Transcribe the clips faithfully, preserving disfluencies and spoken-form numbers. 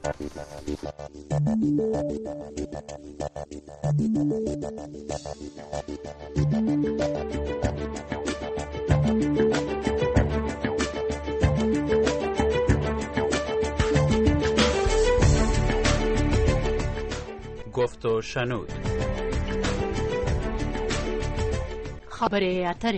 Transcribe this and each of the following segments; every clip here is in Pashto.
گفت و شنود. خبر اتره.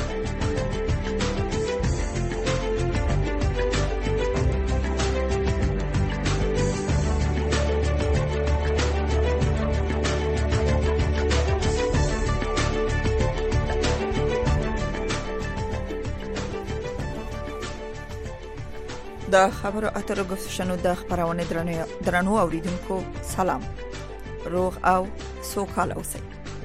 د خبرو اترو گفت شنود د خبرونه درنو اوریدونکو سلام، روغ او سوکال اوسئ.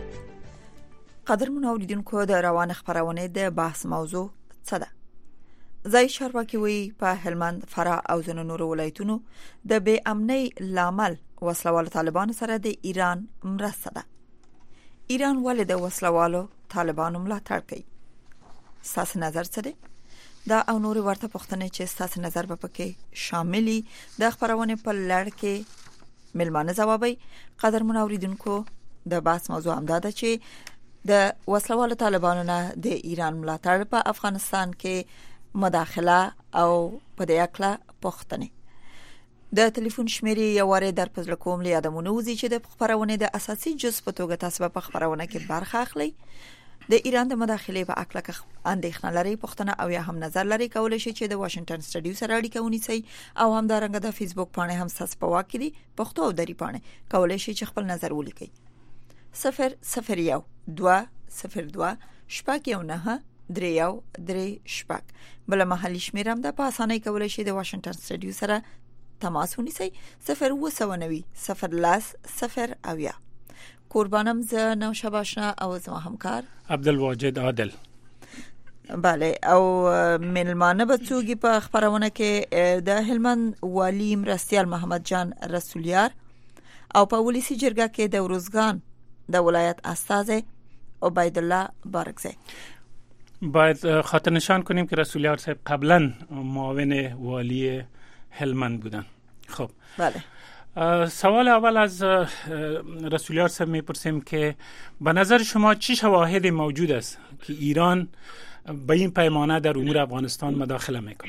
قدرمن اوریدونکو د روان خبرونه د بحث موضوع څه ده؟ ځای چارواکي وی په هلمند، فراه او ځینو نورو ولایتونو د بې امنۍ لامل وسلوال طالبان سره د ایران مرسته ده. ایران ولې د وسلوالو طالبانو ملاتړ کوي؟ ستاسو نظر څه دی؟ دا او نور ورته پوښتنې چې ستاسو نظر به پکې شاملي د خبرونه په لړ کې ملمانه ځوابي. قدرمن اوریدونکو د بحث موضوع هم دا ده چې د وسلوالو طالبانو نه د ایران ملاتړ په افغانستان کې مداخله او په دې اړه پوښتنې. د ټلیفون شمیرې یو واره در پزله کوم لیادمونه وزي چې د خبرونه د اساسي جزء په توګه تاسو په خبرونه کې برخه اخلي. د ایران د مداخله په اړه که اندېښنه لري، پوښتنه او یا هم نظر لري، کولای شئ چې د واشنگټن سټډیو سره اړیکه ونیسئ او هم دا رنګه د فیسبوک باندې هم تاسو په واکې دي پښتو او دری باندې کولای شئ چې خپل نظر ولیکئ. صفر صفر یو دوه صفر دوه شپږ یو نه درې یو درې شپږ بل محلي شمیرم د په اسانۍ کولای شئ د واشنگټن سټډیو سره تماس ونیسئ صفر اوه سوه نوي صفر لاس صفر او یا. قربانم ز نوشب آشنا او زما همکار عبدالواجد عادل. بله، او ملمانه به څوګي په خبرونه کې د هلمند والی مرستیال محمد جان رسولیار او په ولسی جرګه کې د ورزګان د ولایت استاذ عبید الله بارکزی. باید خاطر نشان کنیم که رسولیار صاحب قبلا معاون والی هلمند بودن. خب بله، سوال اول از رسولیار صاحب میپرسیم که به نظر شما چه شواهد موجود است که ایران به این پیمانه در امور افغانستان مداخله میکنه؟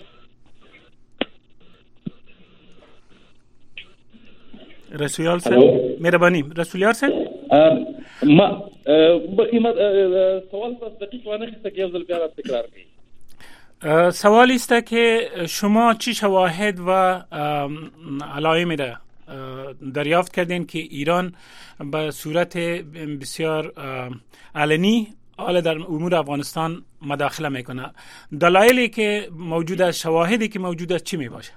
رسولیار صاحب مهربانی. رسولیار صاحب ما بخیمت سوال پس دقیق وانه خیسته که یوزل بیارت تکرار کنید. سوالی است که شما چی شواهد و علائم را دریافت کردین که ایران به صورت بسیار علنی حالا در امور افغانستان مداخله میکنه؟ دلایلی که موجود است، شواهدی که موجود است چی می باشه؟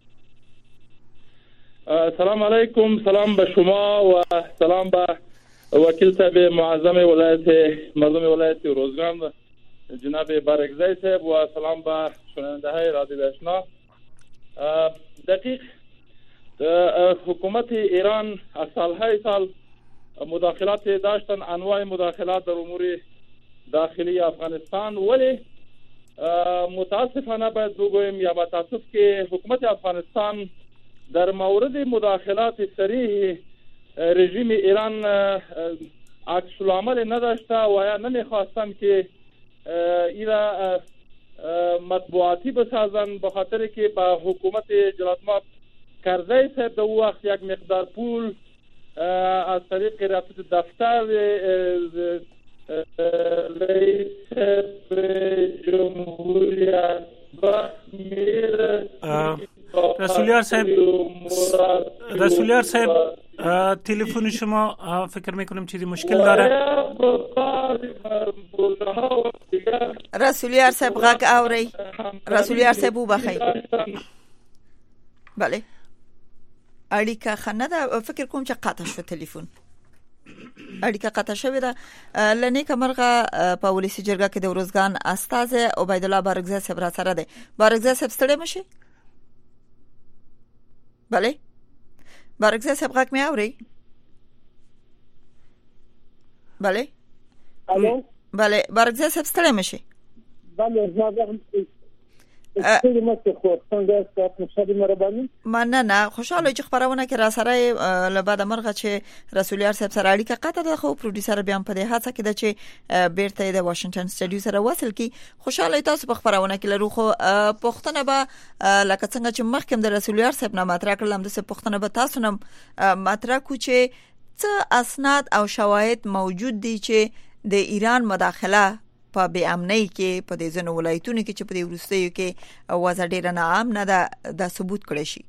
سلام علیکم، سلام به شما و سلام به وکیل صاحب معظم ولایت مردم ولایت روزگان جناب بارکزی صاحب و سلام به شنونده های رادیو آشنا. دقیق حکومت ایران از سالهای سال مداخلات داشتن، انواع مداخلات در امور داخلی افغانستان، ولی متاسفانه باید بگویم یا با تاسف که حکومت افغانستان در مورد مداخلات صریح رژیم ایران عکس العمل نداشته و یا نمیخواستن که ایرا مطبوعاتی بسازن، به خاطر که با حکومت جلالتمآب کرزی صاحب در وقت یک مقدار پول از طریق رابطه دفتر رئیس جمهوری رسولیار صاحب رسولیار صاحب تلفن شما فکر میکنم چیزی مشکل داره. رسولیار صاحب غږ اوري؟ رسولیار صاحب وبخئ. بله، اړیکه خنه ده، فکر کوم چې قطع شو تلیفون، اړیکه قطع شوې ده. لنې کمرغه په ولسی جرګه کې د ورزګان استاذ عبید الله بارکزی صاحب را سره ده. بارکزی صاحب ستړي مشي؟ بله، بارکزی صاحب غږ مې اوري؟ بله الو، بله بارکزی صاحب ستړي مشي؟ بله، زه څنګه خو څنګه تاسو مشاهده مهرباني مننه خوشاله چې خبرونه کې را سره لبا د مرغه چې رسول یار صاحب سره اړیکه قطع ده خو پروډوسر بیا په دې هڅه کې ده چې بیرته د واشنگټن سټډیو سره وصل کی خوشاله تاسو په خبرونه کې لرو خو پښتنه به لکه څنګه چې مخکې د رسول یار صاحب نه مطرح کړل د پښتنه به تاسو نه مطرح کو چې څه اسناد او شواهد موجود دي چې د ایران مداخله په بې امنۍ کې په دې ځینو ولایتونو کې چې په دې وروستیو کې وضع ډېره ناعام نه ده دا ثبوت کړی شي.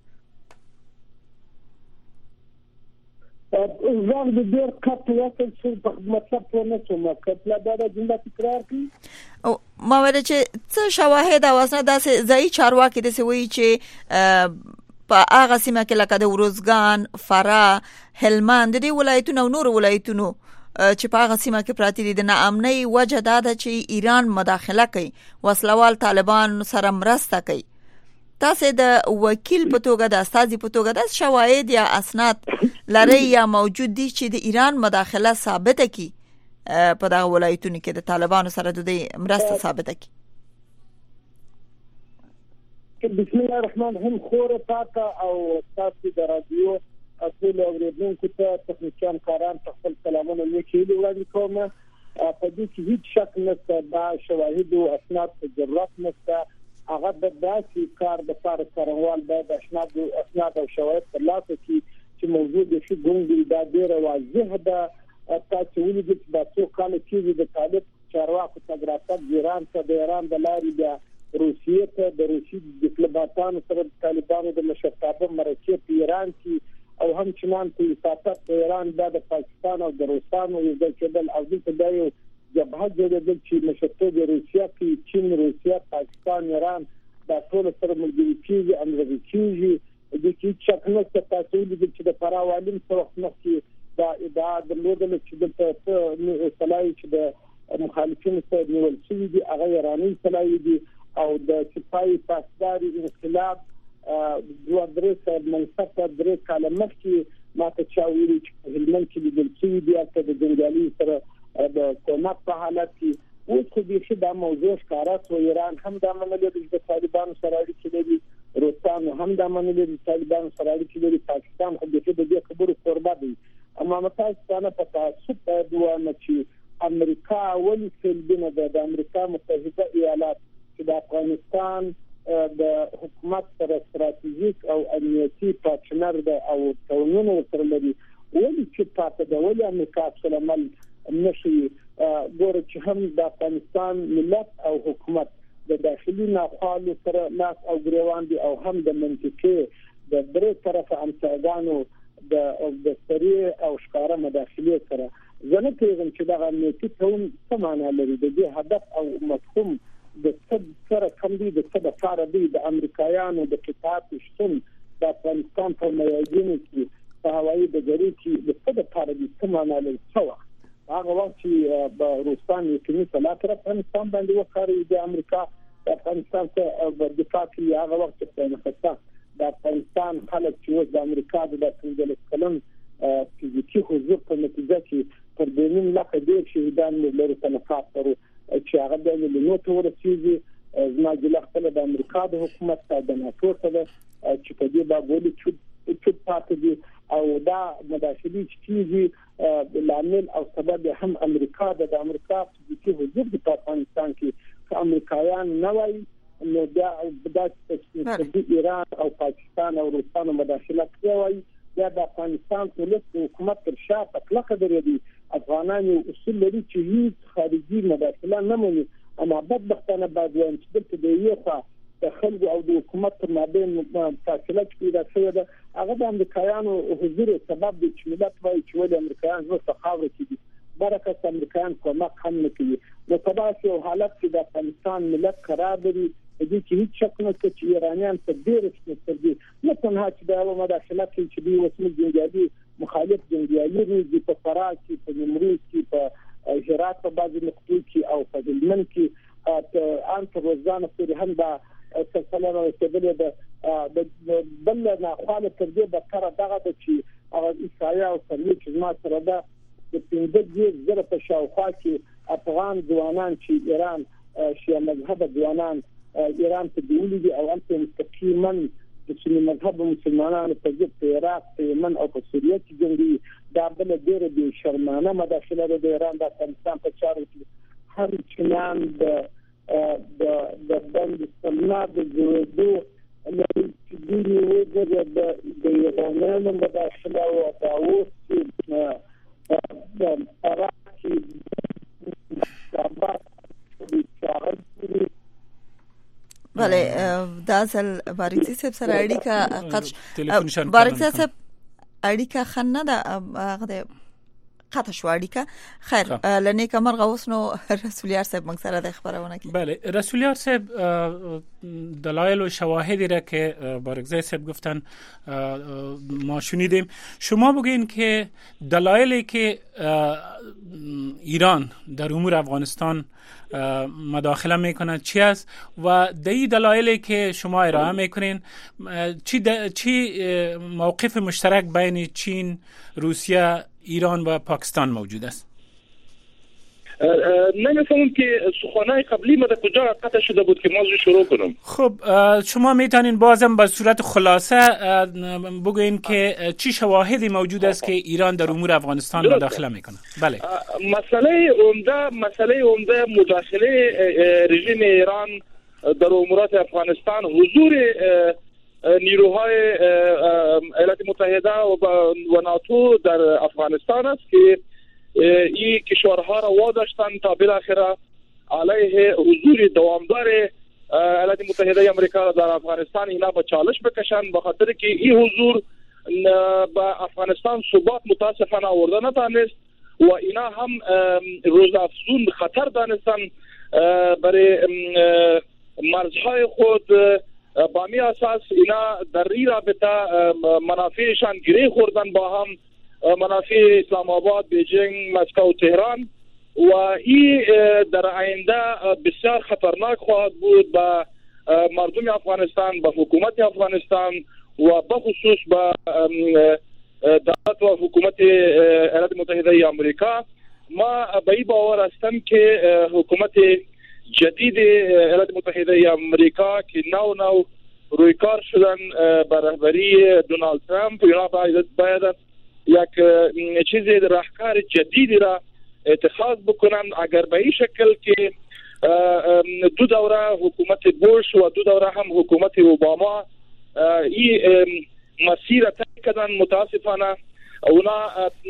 ځان د ډېر کټ وکړ چې په مطلب په نه څه مکتله دا جمله تکرار کړي او ما ویل چې څه شواهد او اسناد داسې ځای چارواکي داسې وایي چې په هغه سیمه کې لکه د وروزګان، فراه، هلمند د دې ولایتونو او نور ولایتونو چې په هغه سیمه کې پراته دي د ناامنۍ وجه دا ده چې ایران مداخله کوي وسلوال طالبان سره مرسته کوي. تاسو د وکیل په توګه د استاذ په توګه د شواهد یا اسناد لري یا موجود دي چې د ایران مداخله ثابته کی په دغه ولایتونو کې د طالبانو سره د مرسته ثابته کی؟ بسم الله الرحمن الرحیم. خور پاکه او تاسو د رادیو اصول اوریدونکو ته تخنیکان کاران خپل سلامونه لیکلي وړاندې کوم. په دې کې هیڅ شک نشته دا شواهد او اسناد په ضرورت نشته. هغه د داسې کار د لپاره څرنګوال د اسناد او اسناد او شواهد په لاس کې چې موجود شي ګونګي دا ډېر واضح ده. تاسو ولې چې دا څو کال کې د طالب چارواکو تګراتب ایران ته د ایران د لارې د روسیې ته د روسي ډیپلوماټانو سره د طالبانو د مشرتابه مرکه په ایران کې او هم چنان په سیاست په ایران د پاکستان او د روسانو یو ځای کېدل او د دایو جبهه جوړېدل چې مشرتوب د روسیا کې چین، روسیا، پاکستان، ایران د ټول سره ملګری کېږي امریکا کېږي د کې چې څنګه تاسو د چې د پراوالم سره مخکې دا ادعا درلودل چې د صلاحي چې د مخالفینو سره نیول شوی دي هغه ایراني صلاحي دي او د سپای پاسداري انقلاب دوه درې منصب درې کاله مخکې ماته چا ویلي چې هلمند کې لیدل شوي دي هلته د جنګیالي سره د کومک په حالت کې اوس خو بیخي دا موضوع ښکاره شو. ایران هم دا منلي چې د طالبانو سره اړیکې لري، روسان هم دا منلي چې طالبانو سره اړیکې لري، پاکستان خو بیخي د دې خبرو کوربه دی. اما متاسفانه په تعصب باید ووایم چې امریکا ولې سلبینه ده د امریکا متحده ایالات چې د افغانستان د حکومت سره ستراتیژیک او امنیتي پارتنر ده او تړونونه سره لري ولې چې پاتې ده ولې امریکا سره عمل نشي ګوره چې هم د افغانستان ملت او حکومت د داخلي ناخوالو سره لاس او ګریوان دي او هم د منطقې د درې طرفه همسایګانو د د سری او ښکارا مداخله سره ځنه پیغام چې د امنیتي تړون څه معنی لري د دې هدف او مفهوم د څه سره کوم دي د څه د فار دی د امریکایانو د کتاب شتون د افغانستان په میادینو کې په هوایي ډګر کې د څه د فار دي څه معنی لري څه هغه وخت چې د روسان یې په لاس سره افغانستان باندې وکړي د امریکا د افغانستان څخه د دفاع کې هغه وخت په نخښه د افغانستان خلک چې د امریکا د پنځلس کلن فزیکي حضور په نتیجه کې پر دیني لکه ډېر شهیدان لري تنفات ورو چې هغه د مليونو ته ورسیږي زما د خپل د امریکا د حکومت ته د ناتو سره چې په دې باندې چې چې پاتې دي او دا مداخلي چې د لامل او سبب هم امریکا د امریکا چې حضور د افغانستان کې امریکایان نه وایي نو دا د ایران او پاکستان او روسانو مداخله کوي دا د افغانستان ټول حکومت تر شا تکلقه درېدي افغانان اصول لري چې هیڅ خارجي مداخله نه مني اما بدبختانه بعد وان چې دلته د یو څه د خلکو او د حکومت تر مابین فاصله پیدا شوې ده هغه د امریکایانو حضور سبب دی چې ملت وايي چې ولې امریکایان زو څخاوره کیږي برکت امریکایان کومک هم نه کوي نو په داسې حالت کې د افغانستان ملت قرار لري د دې چې هیڅ شک نشته چې ایرانیان په ډېر څه دي نه تنها چې د مداخله کوي چې دوی وسیله جنګیالي مخالف جنګیالي دي په فراه کې په نیمروز کې په هرات په بعضي نقطو کې او په هلمند کې ان تر روزانه پورې هم دا سلسله راوستلې ده د بل نه خاله تر دې به تر دغه د چې هغه عیسایا او سرلی چې ما سره ده د پنځه زره په شاوخوا کې افغان ځوانان چې ایران شیعه مذهب ځوانان ایران ته دیولې دي او هم مستقیما د سنی مذهب مسلمانانو په ضد په عراق په یمن او په سوریه کې جنګي دا بل ډېر به شرمانه مداخله د ایران د افغانستان په چارو کې هم چنان د د د بند سمنا د جوړېدو لري چې دوی وګړي د د ایرانانو مداخله او د اوس د عراق کې د بله دا اصل باریکزی صاحب سره اړیکه قطع باریکزی صاحب اړیکه خنه ده هغه قطع شو اړیکه خیر لنی کمر غوس نو رسولیار صاحب موږ سره د خبرونه کی بله رسولیار صاحب دلایل و شواهدی را که باریکزی صاحب گفتن ما شنیدیم. شما بگین که دلایلی که ایران در امور افغانستان مداخله میکنه چی است و دایی دلایلی که شما ارائه میکنین چی چی موقف مشترک بین چین، روسیه، ایران و پاکستان موجود است؟ نمی‌فهمم که سخنای قبلی ما در کجا قطع شده بود که موضوع شروع کنم. خب شما میتونین بازم به صورت خلاصه بگوین که چی شواهدی موجود است که ایران در امور افغانستان مداخله میکنه؟ بله. مسئله عمده مسئله عمده مداخله رژیم ایران در امورات افغانستان حضور نیروهای ایالات متحده و ناتو در افغانستان است که این کشورها را واداشتن تا بالاخره علیه حضور دوامدار ایالات متحده آمریکا در افغانستان اینا به چالش بکشن، به خاطر که این حضور به افغانستان ثبات متاسفانه آورده نتانست و اینا هم روزافزون خطر دانستن برای مرزهای خود. با می اساس اینا در این رابطه منافعشان گره خوردن با هم، منافع اسلام آباد، بیجینگ، مسکو، تهران و این در آینده بسیار خطرناک خواهد بود به مردم افغانستان، به حکومت افغانستان و به خصوص به دولت و حکومت ایالات متحده آمریکا. ما به این باور هستم که حکومت جدید ایالات متحده آمریکا که نو نو روی کار شدن به رهبری دونالد ترامپ، اینا باید یک چیزی راهکار جدیدی را اتخاذ بکنن. اگر به این شکل که دو دوره حکومت بوش و دو دوره هم حکومت اوباما این مسیر طی کردن، متاسفانه اونا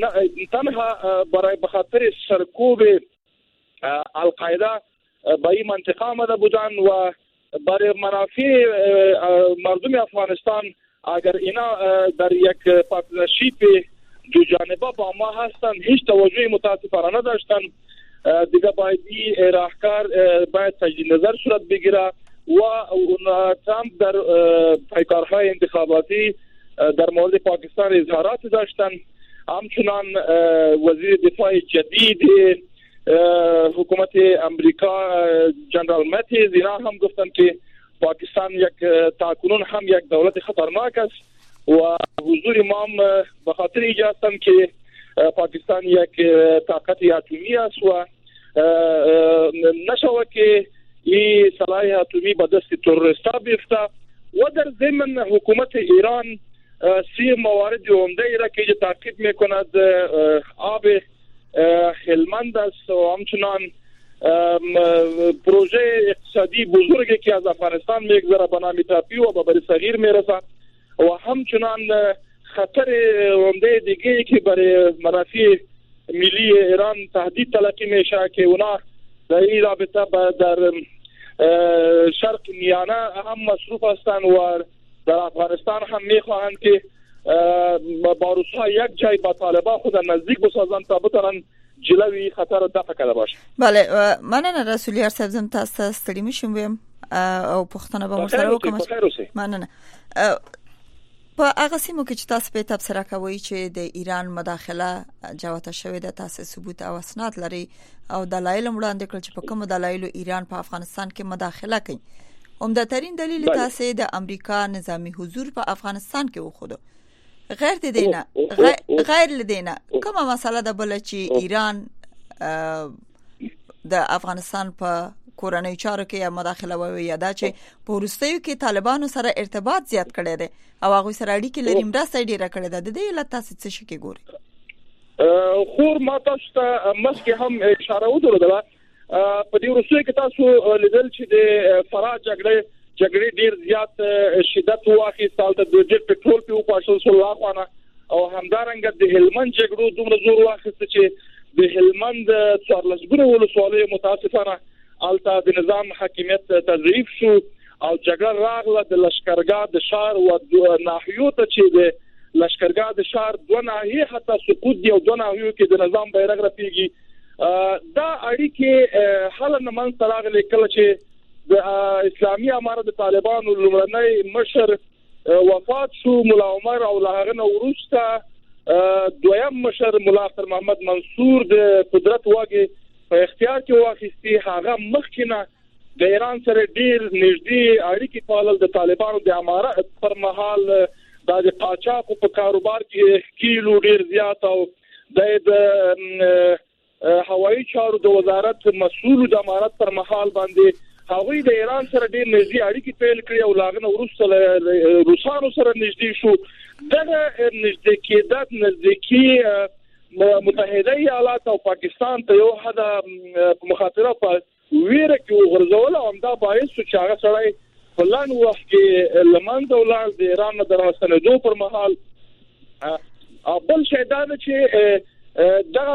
تنها برای بخاطر سرکوب القاعده به این منطقه آمده بودن و برای منافع مردم افغانستان اگر اینا در یک پارتنرشیپ دو جانبه با ما هستن هیچ توجهی متاسفانه نداشتن. دیگه باید این راهکار باید تجدید نظر صورت بگیره و ترامپ در پیکارهای انتخاباتی در مورد پاکستان اظهارات داشتن. همچنان وزیر دفاع جدید حکومت امریکا جنرال ماتیز اینا هم گفتن که پاکستان یک تاکنون هم یک دولت خطرناک است و حضور ما هم به خاطر ایجاد هستن که پاکستان یک طاقت اتمی است و نشود که این سلاح اتمی به دست تروریستا بیفته. و در ضمن حکومت ایران سی موارد عمده ای را که تعقیب میکند آب هلمند است و همچنان پروژه اقتصادی بزرگی که از افغانستان میگذره به نام تاپی و به بر صغیر میرسه و همچنان خطر عمده دیگه که برای منافع ملی ایران تهدید تلقی میشه که اونا در این رابطه در شرق میانه هم مصروف هستند و در افغانستان هم میخواهند که با روس‌ها یک جای با طالبان خود نزدیک بسازن تا بتونن جلوی خطر را دفع کرده باشه. بله مننه رسولیار صاحب، زم تاسو ستړي مشم ویم او پښتنه به مرسته وکم. مننه. په هغه سیمو کې چې تاسو په تبصره کوي چې د ایران مداخله جوته شوې ده، تاسو ثبوت او اسناد لري او دلایل وړاندې کړل چې په کوم دلایل ایران په افغانستان کې مداخله کوي. عمده ترين دلیل تاسو د امریکا نظامی حضور په افغانستان کې وخوده. غیر د دینه غیر لدینه کومه مسله ده بل چې ایران د افغانستان په کورنۍ چارو کې مداخله ووي یا دا چې په وروستیو کې طالبانو سره ارتباط زیات کړی دی او هغه سره اړیکې لري مرسته ډیره کړې ده، د دې علت تاسو څه شي کې ګورئ؟ خور ما تاسو ته مخکې هم اشاره وکړه په دې وروستیو کې تاسو لیدل چې د فراه جګړې جګړې ډیر زیات شدت واخیست او د ډیر پټرول په پاشل سره لاخوانه او همدارنګه د هلمند جګړو دومره زور واخیست چې د هلمند څوارلسګونه ولسوالۍ متاسفانه الته د نظام حاکمیت تضعیف شو او جګړه راغله د لشکرګاه د شهر او ناحیو ته چې د لشکرګاه د شهر دوه ناحیې حتی سقوط دی او دوه ناحیو کې د نظام بیرغ رپیږي دا اړیکې حل نه من تراغله کله چې د اسلامي امارت د طالبانو لومړنی مشر وفات شو مولا عمر او له نه وروسته دویم مشر مولا اختر محمد منصور د قدرت واګي په اختیار کې واخیستي هغه مخکنه د ایران سره ډیر نږدې اړیکې پالل د طالبانو د امارت پر مهال د قاچاق په کاروبار کې کیلو ډیر زیات او د هوایي چارو د وزارت مسؤل د امارت پر مهال باندې هغوی د ایران سره ډیر نږدې اړیکې پیل کړې او لاغنه وروسته روسانو سره نږدې شو دغه نږدې کېدت نزدیکی متحده ایالات او پاکستان ته یو حد مخاطره په ویره کې ورزول او دا باعث چې هغه سره فلان وخت کې لمن دولت د ایران د راستنېدو پر مهال خپل شیدان چې دا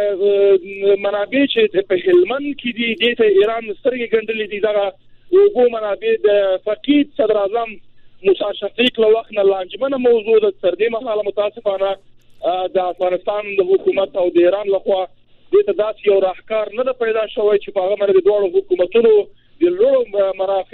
منابع چې په هلمند کې دي د ایران سترګې ګندلې دي دا وګو منابع د فقید صدر اعظم موسی شفیق له وخت نه لانجمنه موضوع د تر دې مهاله متاسفانه د افغانستان د حکومت او د ایران لخوا د تداسي او راهکار نه پیدا شوی چې په هغه باندې د دوه حکومتونو د لوړو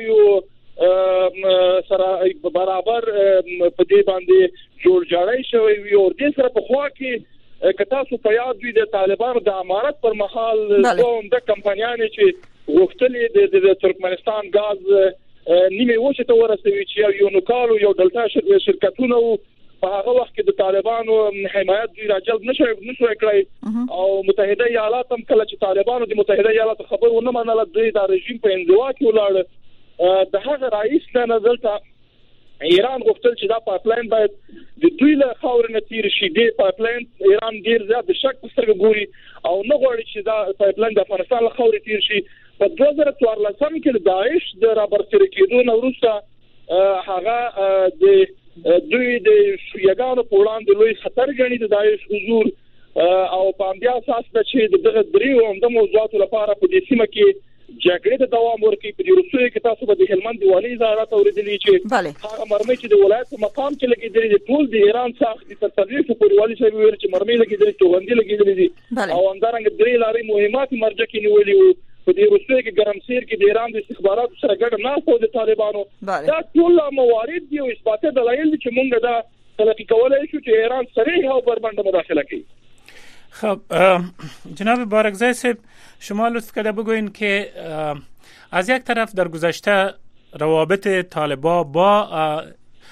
مرافعو سره برابر په دې باندې جوړ جاړی شوی وي او د سره په خوا کې کتا سو په یاد وي د طالبانو د امارت پر مهال دوم د کمپانیانو چې وختلې د ترکمنستان غاز نیمه وچه ته ورسوي چې یو نوکالو یو دلتا شرکتونه په هغه وخت کې د طالبانو حمایت دی راجلب نشوي نشوي کړی او متحده ایالات هم کله چې طالبانو د متحده ایالات خبر ونه منله د رژیم په انزوا کې ولاړ د هغه رئیس نه نظر ایران غوښتل چې دا پایپلاین باید د دوی له خاور نه تیر شي د پایپلاین ایران ډیر زیات شک سترګ ګوري او نه غواړي چې دا پایپلاین د افغانستان له خاور تیر شي په دوه زره څوارلسم کې د داعش د رابرسېره کېدو نه وروسته هغه د دوی د شیعاګانو په وړاندې لوی خطر ګڼي د داعش حضور او په همدې اساس چې دغه دریو هم د موضوعاتو لپاره په دې سیمه کې جګړې ته دوام ورکړي په دې وروستیو کې تاسو به د هلمند د والي وزارت اوریدلی چې هغه مرمۍ چې د ولایت په مقام کې لګېدلې دي ټول د ایران څخه د تطبیق په والي صاحب ویل چې مرمۍ لګېدلې توغندې لګېدلې دي او همدارنګه درې لارې مهمات مرجع کې نیولې وو په دې وروستیو کې ګرمسیر کې د ایران د استخباراتو سره ګډ نه خو د طالبانو دا ټول موارد دي او اثبات دلایل دي چې موږ دا تلقي کولای شو چې ایران صریح او بربنده مداخله کوي. خب جناب بارکزای صاحب شما لطف کرده بگوین که از یک طرف در گذشته روابط طالبان با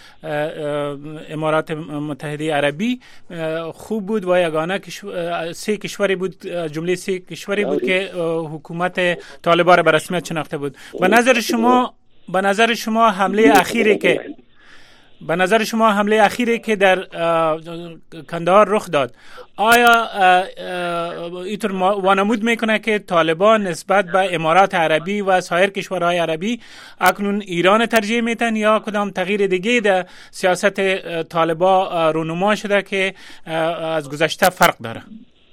امارات متحده عربی خوب بود و یگانه سه کشوری بود جمله سه کشوری بود که حکومت طالبان را به رسمیت شناخته بود. به نظر شما به نظر شما حمله اخیری که به نظر شما حمله اخیری که در کندهار رخ داد آیا اینطور وانمود میکنه که طالبان نسبت به امارات عربی و سایر کشورهای عربی اکنون ایران ترجیح میتن یا کدام تغییر دیگه در سیاست طالبان رونما شده که از گذشته فرق داره؟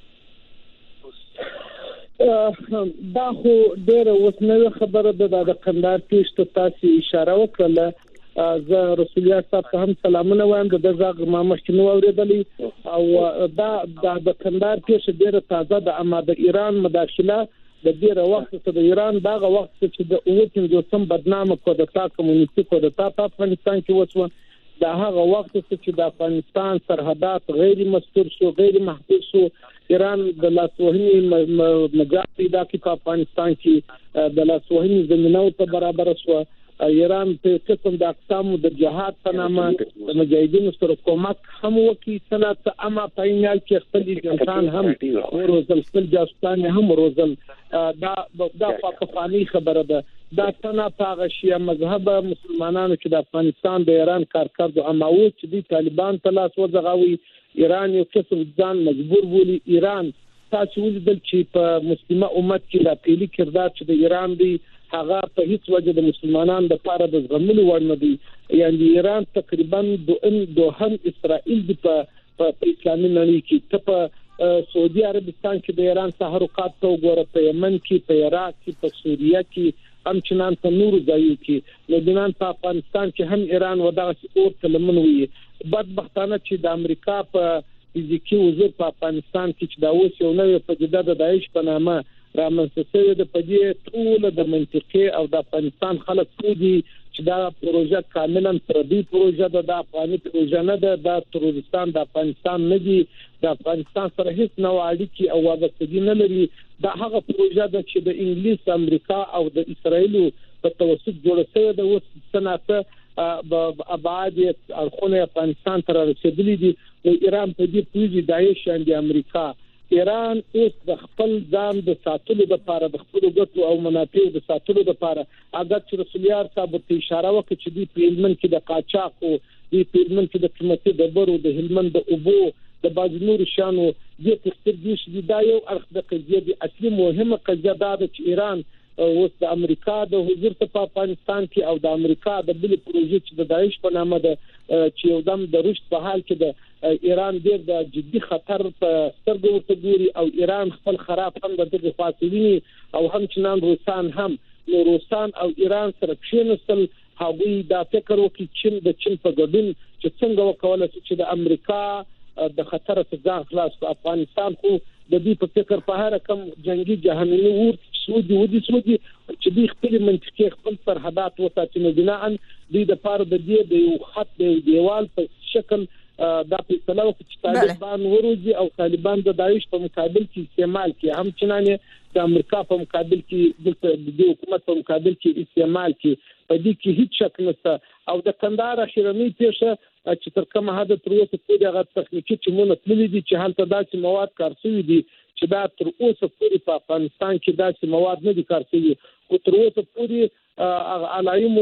دا خو ډیره اوسنۍ خبره ده د کندهار پیښ ته تاسو اشاره وکړه. زه رسولیات صاحب ته هم سلامونه وایم د دغه ما مخکینو اوریدلی او دا د کندهار پیښه ډیره تازه ده اما د ایران مداخله د ډیره وخت څخه د ایران دغه وخت چې د اووه پنځوسم بدنامه کودتا کمونیستي کودتا په افغانستان کې وشوه دا هغه وخت چې د افغانستان سرحدات غیر مستور شو غیر محفوظ شو ایران د لاسوهنې مجال پیدا کړ په افغانستان کې د لاسوهنې زمينه ته برابر شو ایران په قسم د اقسام د جهاد په نامه د مجاهدینو سره کومک هم وکړي سنت اما په یال کې خپل انسان هم ورزل خپل جاسوسان هم ورزل دا دا فقفانی خبره ده دا څنګه پاغه شیعه مذهب مسلمانانو چې د افغانستان د ایران کارکړو اماو چې د طالبان په لاس وځغاوي ایران یو قسم ځان مجبور بولی ایران تاسو ولیدل چې په مسلمه امت کې د پیلي کردار چې د ایران دی هغه په هیڅ وجه د مسلمانانو د لپاره د زغملو وړ نه دی یعنی ایران تقریبا دوه دوهم اسرائیل د په اسلامي نړۍ کې ته په سعودي عربستان کې د ایران تحرکات ته وګوره په یمن کې په عراق کې په سوریه کې هم چنان په نورو ځایو کې لبنان په افغانستان کې هم ایران ودغه اور تلمن وي بدبختانه چې د امریکا په فزیکی وزیر په افغانستان کې چې دا اوس یو نوې پدیده د داعش په نامه رامنځته شوې د پدې ټول د منطقې او د افغانستان خلک پوهیږي چې دا پروژه کاملا پردي پروژه ده د افغاني پروژه نه ده د تروریستان د افغانستان نه دي د افغانستان سره هیڅ نوع اړیکې او وابستګي نه لري دا هغه پروژه ده چې د انګلیس امریکا او د اسرایل په توسط جوړه شوې ده اوس صنعت په ابعاد اړخونه افغانستان ته رسیدلې دي نو ایران په دې پوهیږي داعش د امریکا ایران اوس د خپل ځان د ساتلو لپاره د خپل ګټو او منافعو د ساتلو لپاره اګه چې رسولیار صاحب ته اشاره وکړي چې د پیلمن کې د قاچاق او د پیلمن کې د قیمتي ډبرو د هلمند د اوبو د باجنور شانو د تخصیص دي دا یو اړخ د قضیه د اصلي مهمه قضیه ده چې ایران اوس د امریکا د حضور په افغانستان کې او د امریکا د بل پروژې چې د داعش په نامه ده چې یو دم د رشد په حال کې د ایران ډېر د جدي خطر په سترګو ورته ګوري او ایران خپل خراب هم د دغه فاصلې او هم چنان روسان هم نو روسان او ایران سره کښینستل هغوی دا فکر وکړي چې د چین په ګډون چې څنګه وکولای شي چې د امریکا د خطر څخه خلاص په افغانستان خو د دې په فکر په هر کم جنگي جهنمي ور سعودي ودي سعودي چې د خپل منطقې خپل سرحدات وساتي نو بناء د دې لپاره د دې د یو خط د دیوال په شکل دا په سلام چې طالبان وروزي او طالبان د داعش په مقابل کې استعمال کې هم چنانه د امریکا په مقابل کې د حکومت په مقابل کې استعمال کې په دې کې هیڅ شک نشته او د کندهار اخیرنی پیښه چې تر کومه حد تر اوسه پورې هغه تخنیکی چې مونږ تللی دي چې هلته داسې مواد کار شوي دي چې دا تر اوسه پورې په افغانستان کې داسې مواد نه دي کار شوي او تر اوسه پورې علایمو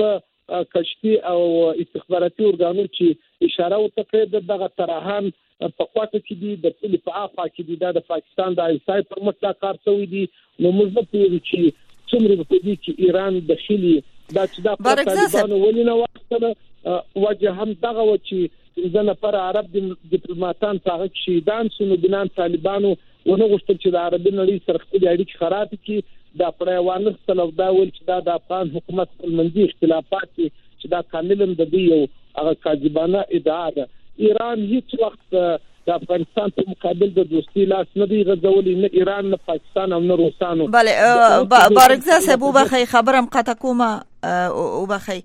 اته کشفي او استخباراتي ارګانو چې اشاره وکړه دغه ترهان په خواته کې دي د پولی په افا کې دي د پاکستان د ایسای پر مټ کار شوی دي نو موږ په دې چې څومره په دې کې ایران داخلي دا چې دا طالبانو ولینه واسطه وجه هم دغه و چې ځنه پر عرب ډیپلوماټان څنګه شهیدان شنو بنان طالبانو ونه غوښتل چې د عربي نړۍ سره خپل اړیکې خراب کړي دا پړایوانه سلو دا ول چې دا د افغان حکومت په منځي اختلافات چې دا کاملا د دې یو هغه کاذبانه ادعا ده ایران هیڅ وخت د افغانستان په مقابل د دوستي لاس نه دی غځولې نه ایران نه پاکستان او نه روسانو بله بارګزا صاحب وبخي خبرم قطع کومه وبخي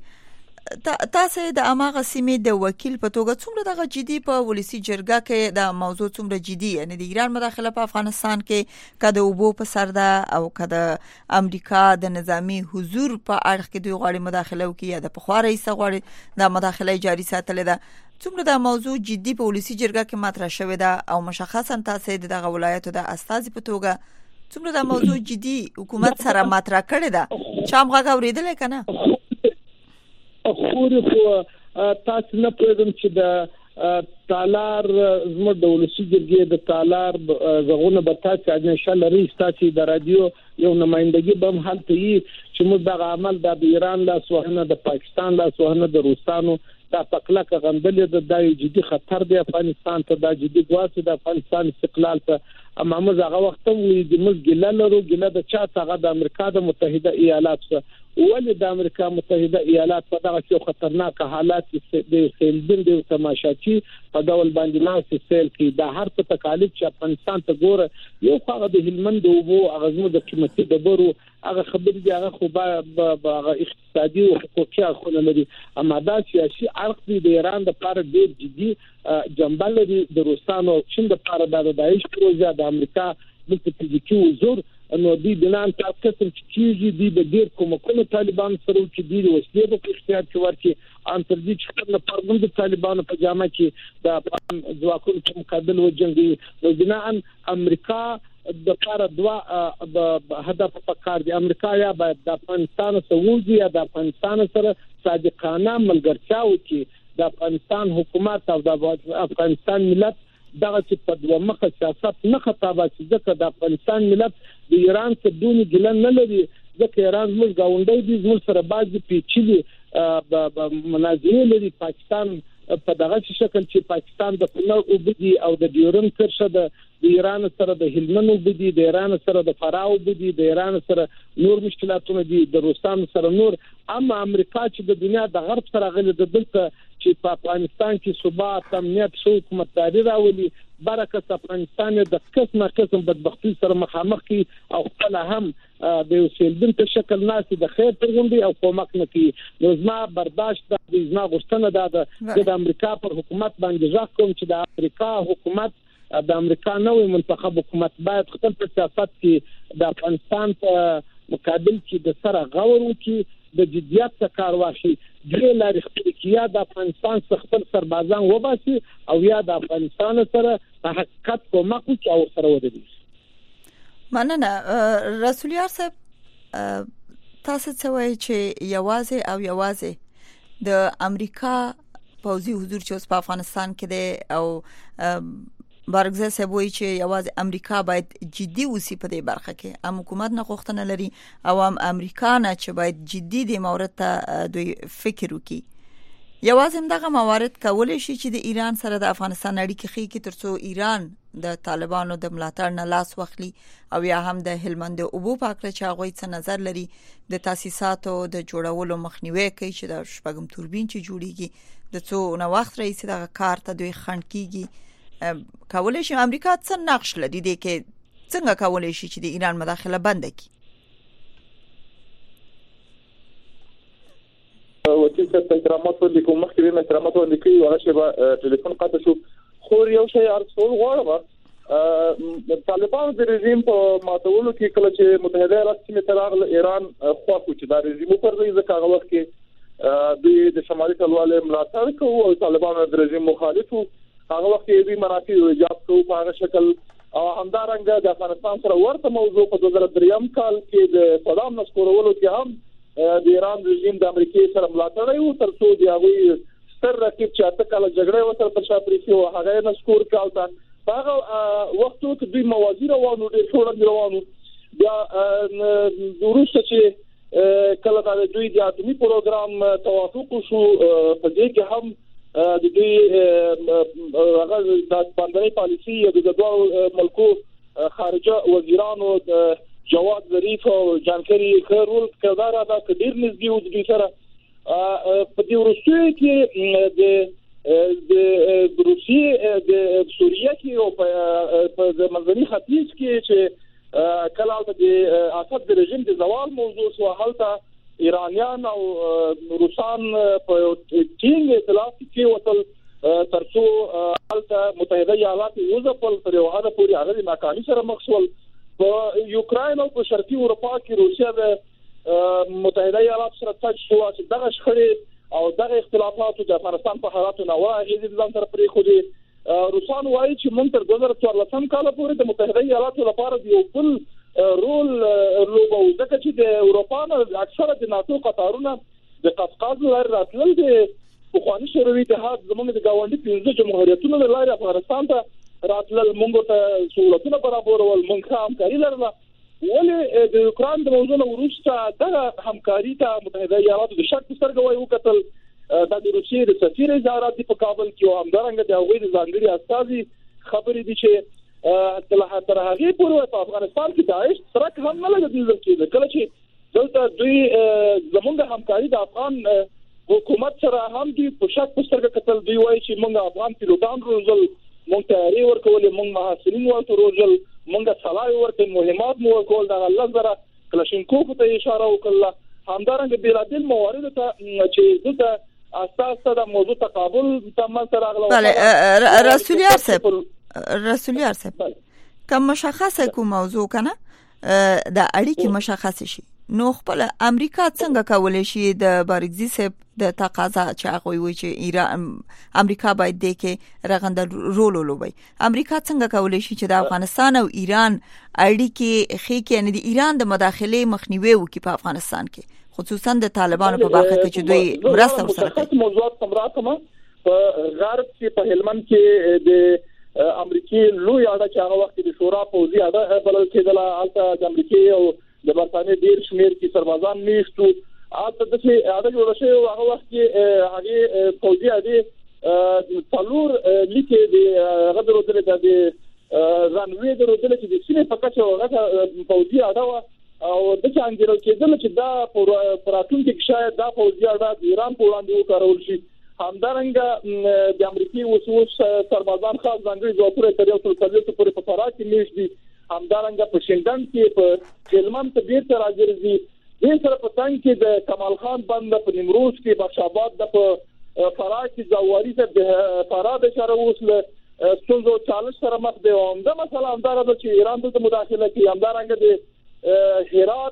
تاسو د اماغه سیمې د وکیل په توګه څومره دغه جدي په ولسی جرګه کې د موضوع څومره جدي یعنی د ایران مداخله په افغانستان کې کده وبو په سر ده او کده امریکا د نظامی حضور په اړه کې دوی غواړي مداخله وکړي یا د پخواره یې غواړي د مداخله جاري ساتل ده څومره د موضوع جدي په ولسی جرګه کې مطرح شوې ده او مشخصا تاسو دغه ولایتو د استاذ په توګه څومره د موضوع جدي حکومت سره مطرح کړې ده چام غا اوریدل کنه خوري خو تاسو نه پوهیږم چې د تالار زموږ د ولسی جرګې د تالار زغونه به تاسو ان شاء الله ریس تاسو د رادیو یو نمائندګي به هم حالت یي چې موږ د عمل د ایران لا سوهنه د پاکستان لا سوهنه د روسانو دا پکلک غندلې د دای جدي خطر دی افغانستان ته د جدي ګواښ د افغانستان استقلال ته اما موږ هغه وخت وی د موږ ګله لرو ګله د چا څنګه د امریکا د متحده ایالات سره ولې د امریکا متحده ایالات په دغه څو خطرناک حالات د سیلبین د تماشاچی په ډول باندې ناس سیل کې د هر څه تکالیف چې افغانستان ته ګوره یو هغه د هلمند او وو هغه زموږ د قیمتي ډبرو هغه خبرې دی هغه خو به هغه اقتصادي او حقوقي اړخونه لري اما دا سیاسي اړخ دی د ایران د لپاره ډېر جدي جنبه لري د روسانو او چین د لپاره د داعش پروژه د امریکا د فزیکي حضور نو دی بنان تاسو قسم چې دی د ډیر کومکونو طالبان سره چې دی د وسلې په اختیار کې ورکړي ان تر دې چې خپل پرګند د طالبانو په جامه کې د افغان ځواکونو په مقابل وجنګي نو بنان امریکا د کار دوا د هدف په کار دی امریکا یا باید د افغانستان سره وځي یا د افغانستان سره صادقانه ملګرتیا وکړي د افغانستان حکومت او د افغانستان ملت دغه چې په دوه مخه سیاست نه خطابه چې ځکه د افغانستان ملت د ایران څخه دونی ګلن نه لري ځکه ایران موږ گاونډي دي موږ سره بعضی پیچلي مناظرې لري پاکستان په دغه شکل چې پاکستان د پنځه وبدي او د ډیورن کرښه د ایران سره د هلمند وبدي د ایران سره د فراو وبدي د ایران سره نور مشکلاتونه دي د روسان سره نور اما امریکا چې د دنیا د غرب سره غلي د دلته چې په افغانستان کې ثبات امنیت شو حکومتداري راولي برکت افغانستان د قسمه قسم بدبختی سره مخامخ کی او خپل هم د وسیلدن په شکل ناسي د خیر ترغندي او کومک نه کی نظم برداشت د ځنا غوښتنه ده د امریکا پر حکومت باندې ځکه کوم چې د امریکا حکومت د امریکا نوې منتخب حکومت باید خپل په سیاست کې د افغانستان په مقابل کې د سره غور وکړي د جديت څخه کار واخلي د لارې خپل کیا د افغانستان څخه خپل سربازان وباسي او یا د افغانستان سره په حقیقت کومک وکړي او سره ودرېږي. مننه رسول یار صاحب تاسو څه وایي چې یوازې او یوازې د امریکا پوځي حضور چې په افغانستان کې دی او بارګزه سبوي چې یوازې امریکا باید جدي وسی په دې برخه کې ام حکومت نه غوښتنه لري او ام امریکا نه چې باید جدي د مورد ته دوی فکر وکړي یوازې دغه موارد کولای شي چې د ایران سره د افغانستان اړیکې خې کې ترڅو ایران د طالبانو د ملاتړ نه لاس واخلي او یا هم د هلمند اوبو پاکره چې هغه څه نظر لري د تاسیساتو د جوړولو مخنیوي کوي چې د شپږم توربین چې جوړیږي د څو نو وخت رئیس دغه کار ته دوی خنډ کیږي کولای شي امریکا څنګه نقش لري د کې څنګه کولای شي چې د ایران مداخله بند کړي وکیل صاحب احترامات ولې کوم مخکې به احترامات ولې کوي هغه شی به ټلیفون قطع شو خو یو شی ارسول غواړم طالبان د رژیم په ماتولو کې کله چې متحده ایالات کې تراغله ایران خو چې دا رژیم پر ځای ځکه هغه وخت کې د د شمالي ټلواله ملاتړ کوي او طالبان د رژیم مخالفو هغه وخت کې به منافع ایجاد کوي په هغه شکل او همدارنګه د افغانستان سره ورته موضوع په دوه زره درې کال کې د صدام نسکورولو کې هم د ایران رژیم د امریکای سره ملاتړ یو ترڅو دی هغه ستر رقیب چې اته کال جګړه وسره پر شا پریسي او هغه نسکور کاوتان هغه وختو کې دوی موازی روانو ډیر ټول روانو بیا وروسته چې کله دا دوی د اتمی پروګرام توافق شو په دې کې هم د دې هغه د باندې پالیسي د دوه ملکو خارجه وزیرانو د جواد ظریف او جانکری خیرول کردار ادا کډیر نږدې و د سره په دې ورسته کې د د روسیې د سوریه کې او په منځني ختیځ کې چې کله د اسد د رژیم د زوال موضوع شو حالته ایرانیان او روسان په ټینګ اطلاعات کې وصل ترڅو حالته متحده ایالات یوزفل پر یو حد پورې هغه ناکامي سره مخ شول په یوکرين او په شرقي اروپا کې روسیا د متحده ایالات سره تاج شو چې دغه شخړې او دغه اختلافات د افغانستان په حالاتو نه واغې د ځان سره پرې خو دي روسان وایي چې موږ تر دوه زره څوارلسم کال پورې د متحده ایالاتو لپاره د یو بل رول لوبو ځکه چې د اروپا نه اکثره د ناتو قطارونه د قفقاز لپاره راتلل دي په خواني شوروي اتحاد زموږ د گاونډي پنځه جمهوریتونو لپاره افغانستان ته راتلل موږ ته سہولتونه برابرول موږ همکاري لرله ولې د یوکرين د موضوع وروسته دغه همکاري ته متحده ایالاتو د شک سترګوي وکتل د روسیې د سفیر وزارت په کابل کې او همدارنګه د هغوی د ځانګړي استازي خبرې دي چې تل تر هغه پورې په افغانستان کې داعش ترک هم نه لګیدل کېږي کله چې دلته دوی زمونږ همکاري د افغان حکومت سره هم دوی په شک سترګه کتل دوی وایي چې موږ افغان پیلوټان روزل مونږ تیاری ورکول مونږ محاصرین ورته روزل مونږه صلاح ورته مهمات مو ورکول د الله زره کلاشینکوف ته اشاره وکړه همدارنګه بیلابل موارد ته چې د اساس د موضوع تقابل تم سره اغلا بله رسول یار صاحب رسول یار صاحب کوم مشخصه کوم موضوع کنه د اړیکې مشخص شي. نو خپل امریکا څنګه کولای شي د بارکزي صاحب د تقاضا چې هغه وایي چې ایران امریکا باید د کې رغنده رول ولوبي، امریکا څنګه کولای شي چې د افغانستان او ایران اړیکې خې کې نه د ایران د مداخله مخنیوي وکړي په افغانستان کې، خصوصا د طالبانو په برخه کې چې دوی مرسته ورسره کوي؟ موضوعات سمرا کوم په غرب کې په هلمند کې د امریکای لوی اړه چې هغه وخت د شورا پوزي اړه بلل کېدله، البته د امریکای او د برتانیې ډیر شمیر کې سربازان میشتو، البته د څه اړه جوړ شوی هغه وخت کې هغه پوزي اړه څلور لیکي د غدرو دلته د ځانوي درو دلته چې د سینې په کچه هغه پوزي اړه او د څنګه کېدل چې دا پراتون کې شاید دا پوزي اړه د ایران په وړاندې وکړول شي. همدارنګه د امریکای وسوس سربازان خاص ځانګړي ځواکونه تر یو څو کلونو پورې په فراه کې میشتي، همدارنګه په شینډن کې په هلمند ته ډیر تر راځي، د سره په څنګه کې د کمال خان بند په نیمروز کې بخشاباد د په فراه کې زواري ته د فراه د شهر وسله څنګه چالش سره مخ دی. همدا مثلا همدار د چې ایران ته مداخله کوي، همدارنګه د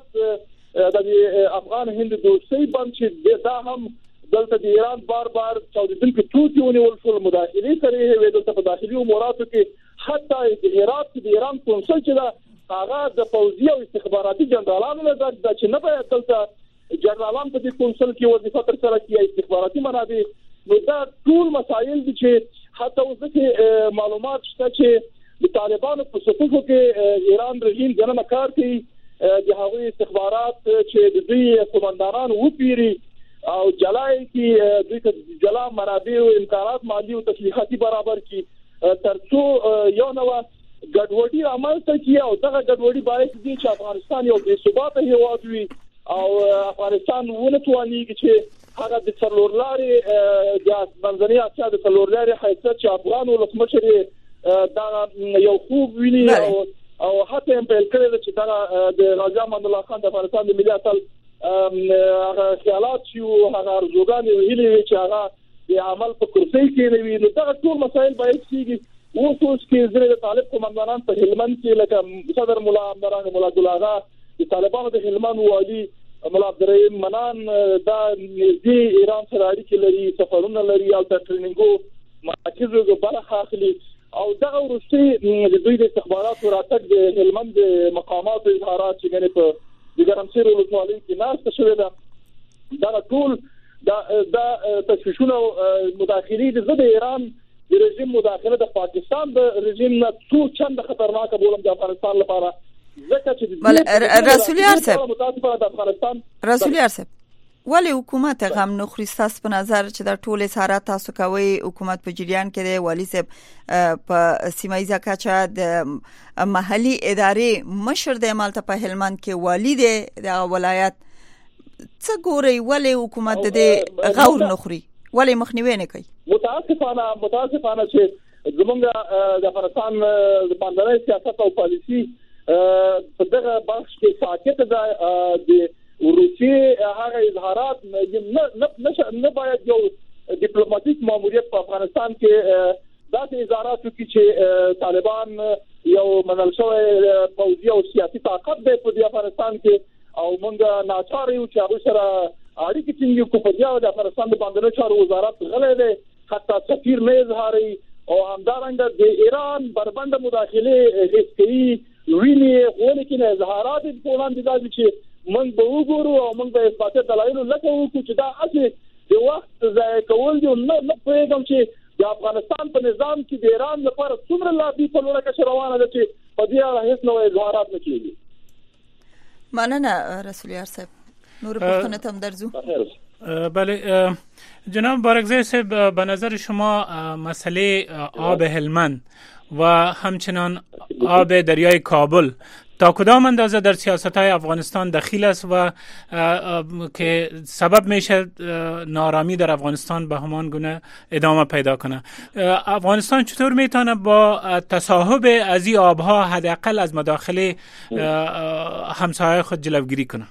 هرات د افغان هند دوستۍ بند چې دا هم دلته د ایران بار بار چاودیدونکو توتي ونیول شو، مداخله کوي وي دلته په داخلي اموراتو کې، حتی د هرات د ایران قونسل چې دا هغه د پوځي او استخباراتي جنرالانو له ځای د چې نه باید دلته جنرالان په دې قونسل کې وظیفه تر سره کوي، استخباراتي منابع. نو دا ټول مسایل دي چې حتی اوس د معلومات شته چې د طالبانو په صفوفو کې ایران رژیم ځنه کار کوي، د هغوی استخبارات چې د دوی قومندانان وپیری او جلای کې دوی ته جلا منابع او امکانات مالی او تسلیحاتي برابر کی ترڅو یو نو ګډوډي عملته کی او دغه ګډوډي باعث دي چې افغانستان یو بې ثباته هیواد وي او افغانستان ونه تواني چې هغه د څلورلاري د منځنۍ اسیا د څلورلاري حیثیت چې افغان ولسمشر دا یو خوب ویني او او حتی هم په کله چې دا د راجا امان الله خان د افغانستان د ملي اتل هغه خیالات چې هغه ارزوګان ویلي چې هغه د عمل په کرسي کې نه وي، نو دا ټول مسایل باید کیږي. اوس اوس کې زره د طالب قومندانان په هلمند کې لکه صدر مولا عمران مولا ګلاغا د طالبانو د هلمند والی مولا عبدالرحیم منان دا نږدې ایران سره اړیکې لري، سفرونه لري او د ټریننګو مراکزو برخه اخلي، او دا ورسته د دوی د استخباراتو راتګ د هلمند مقامات اظهارات چې غني په د ګرمسیر ولسوالۍ کې ناشته شوې ده، دا ټول دا د تشویشونو مداخلي د زده ایران د رژیم مداخله د پاکستان د رژیم نه څو چند خطرناک بولم د افغانستان لپاره، ځکه چې رسول یار صاحب رسول یار صاحب ولی حکومت غم نخوري ستاسو په نظر چې د ټول اظهارات تاسو کوي حکومت په جریان کې دی، والی صاحب په سیمایي کچه د محلي ادارې مشر د مالته په هلمند کې والی دی د ولایت، څه ګوري ولی حکومت د غور نخوري ولی مخنیوي نه کوي؟ متاسفانه متاسفانه چې زمونږ د افغانستان د باندې سیاست او پالیسي په دغه بخش کې ساکت ده، د روسي هغه اظهارات نه نه نه باید یو ډیپلوماټیک ماموریت په افغانستان کې داسې اظهارات وکړي چې طالبان یو منل شوی پوځي او سیاسي طاقت دی په افغانستان کې او موږ ناچار یو چې هغه سره اړیکې ټینګ کړو. په دې د افغانستان د باندې چارو وزارت غلې دی، حتی سفیر نه اظهاري او همدارنګه د ایران بربند مداخله هیڅ کوي ویني غوړي کې اظهارات په وړاندې دي چې موږ به وګورو او موږ به اثبات دلایل لکه وکړو چې دا اصلي د وخت ضایع کول دي. نه نه پېږم چې د افغانستان په نظام کې د ایران لپاره څومره لابي په لور کې روانه ده چې په دې اړه هیڅ نوې اظهارات نه کیږي. مننه رسول یار صاحب، نور پښتنه تم درځو. بله جناب بارکزی صاحب، به نظر شما مسئله آب هلمند و همچنان آب دریای کابل تا کدام اندازه در سیاست‌های افغانستان دخیل است و که سبب میشه نارامی در افغانستان به همان گونه ادامه پیدا کنه؟ افغانستان چطور میتونه با تصاحب از این آبها حداقل از مداخله همسایه خود جلوگیری کنه؟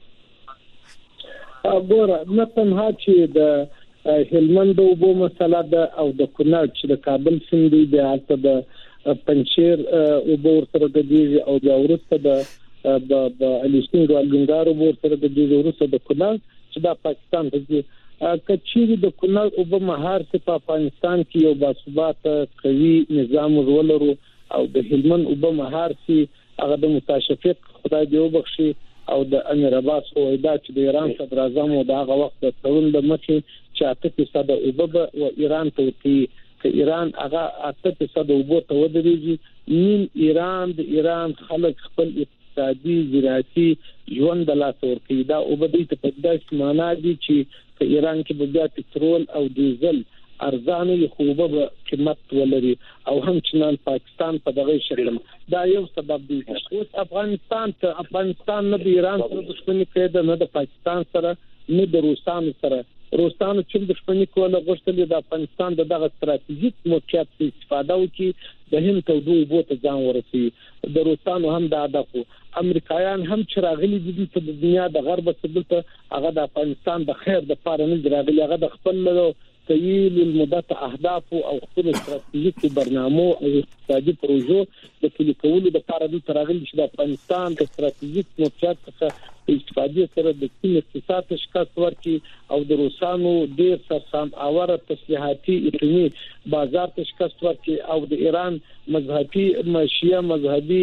ګوره نه تنها چې د هلمند او بو مسله ده او د کونړ چې د کابل سیند دی، د البته د پنځیر او بور سره د دیږي او د اورسته د د الیستین ګالګنګارو ور سره د دې وروسته د کونړ چې د پاکستان د کچېری د کونړ او په مهار څخه په افغانستان کې یو باثبات قوي نظام ولرو او د هلمند او په مهار کې هغه د متشفق خدای دی وبخشي او د امیر عباس اویدا چې د ایران صدر اعظم او دغه وخت د تړون د مخې چې اته فیصد او او ایران ته وتی چې ایران هغه اته فیصد او ته ودرېږي نیم ایران د ایران خلک خپل اقتصادي زراعتي ژوند د لاس ورکړي دا او به د تقدس معنا دي چې په ایران کې به بیا پټرول او ډیزل ارزانه خوبه به قیمت ولري او هم چنان پاکستان په دغه شکل دا یو سبب دی. اوس افغانستان ته افغانستان نه د ایران سره دښمني کوي نه د پاکستان سره نه د روسانو سره. روسانو چې دښمني کوله غوښتل د افغانستان دغه ستراتیژیک موقعیت استفاده وکړي د هند ته دوه بوته ځان ورسي. د روسانو هم د هدف امریکایان هم چې راغلي دي په دنیا د غرب څخه ته هغه د افغانستان د خیر د لپاره نه راغلي هغه د خپل طويل المدة اهداف او خپل استراتیژیک برنامه او اقتصادي پروژو د کلی کولو د لپاره د ترغیل چې د افغانستان د استراتیژیک موقعیت څخه استفاده سره د سیمې اقتصاد شکست ورکړي او د روسانو ډیر سرسام اوره تسلیحاتي اقلیمي بازار ته شکست ورکړي او د ایران مذهبي مشیه مذهبي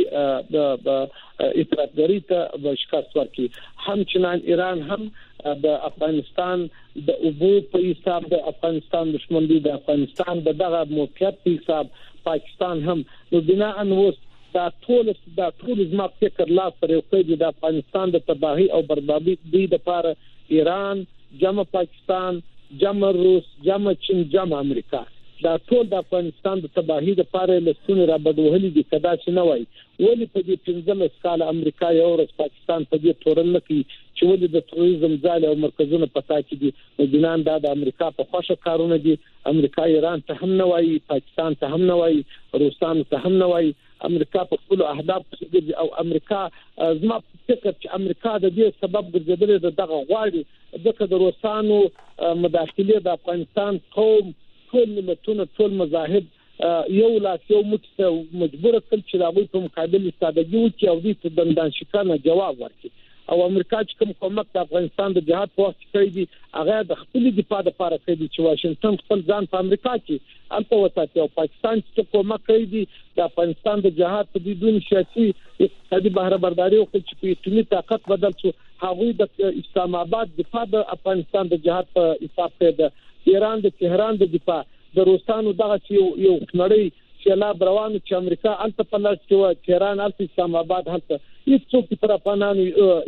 د اتحادګری ته شکست ورکړي. همچنان ایران هم د افغانستان د اوبو په حساب د افغانستان دشمن دی د افغانستان د دغه موقعیت په حساب پاکستان هم نو بنا انوس دا ټول دا ټول زما فکر لا سره کوي د افغانستان د تباہي او بربادي دی د لپاره ایران جمع پاکستان جمع روس جمع چین جمع امریکا دا ټول د افغانستان د تباہي د لپاره لسونه را بدوهلي دي کدا چې نه وای ولی په دې پنځمه سکاله امریکا یو ورځ پاکستان په دې تورن نکي چې ولې د تروریزم ځای او مرکزونه پتا کې دي نو بنان دا د امریکا په خوښه کارونه دي. امریکا ایران ته هم نه وای پاکستان ته هم نه وای روسان ته هم نه وای امریکا په خپل اهداف کې او امریکا زما فکر چې امریکا د دې سبب ګرځیدل دغه غواړي دغه د روسانو مداخله د افغانستان قوم ټول ملتونه ټول مذاهب یو لاس یو مت مجبور کړ چې راوي په مقابل سادهګي وکړي او دې ته دندان شکانه جواب ورکړي او امریکا چې کوم کومک د افغانستان د جهاد په وخت کې دی هغه د خپل دفاع لپاره کوي چې واشنگټن خپل ځان په امریکا کې البته وساتي او پاکستان چې کومک کوي د افغانستان د جهاد په بدون سیاسي اقتصادي بهره برداري او چې په ټولنی طاقت بدل شو هغه د اسلام آباد دفاع د افغانستان د جهاد په حساب کې د ایران د تهران د دفاع د روسانو دغه چې یو نړۍ چې لا بروانو چې امریکا البته په لاس کې تهران البته اسلام آباد هلته هیڅ څوک پر افغانانو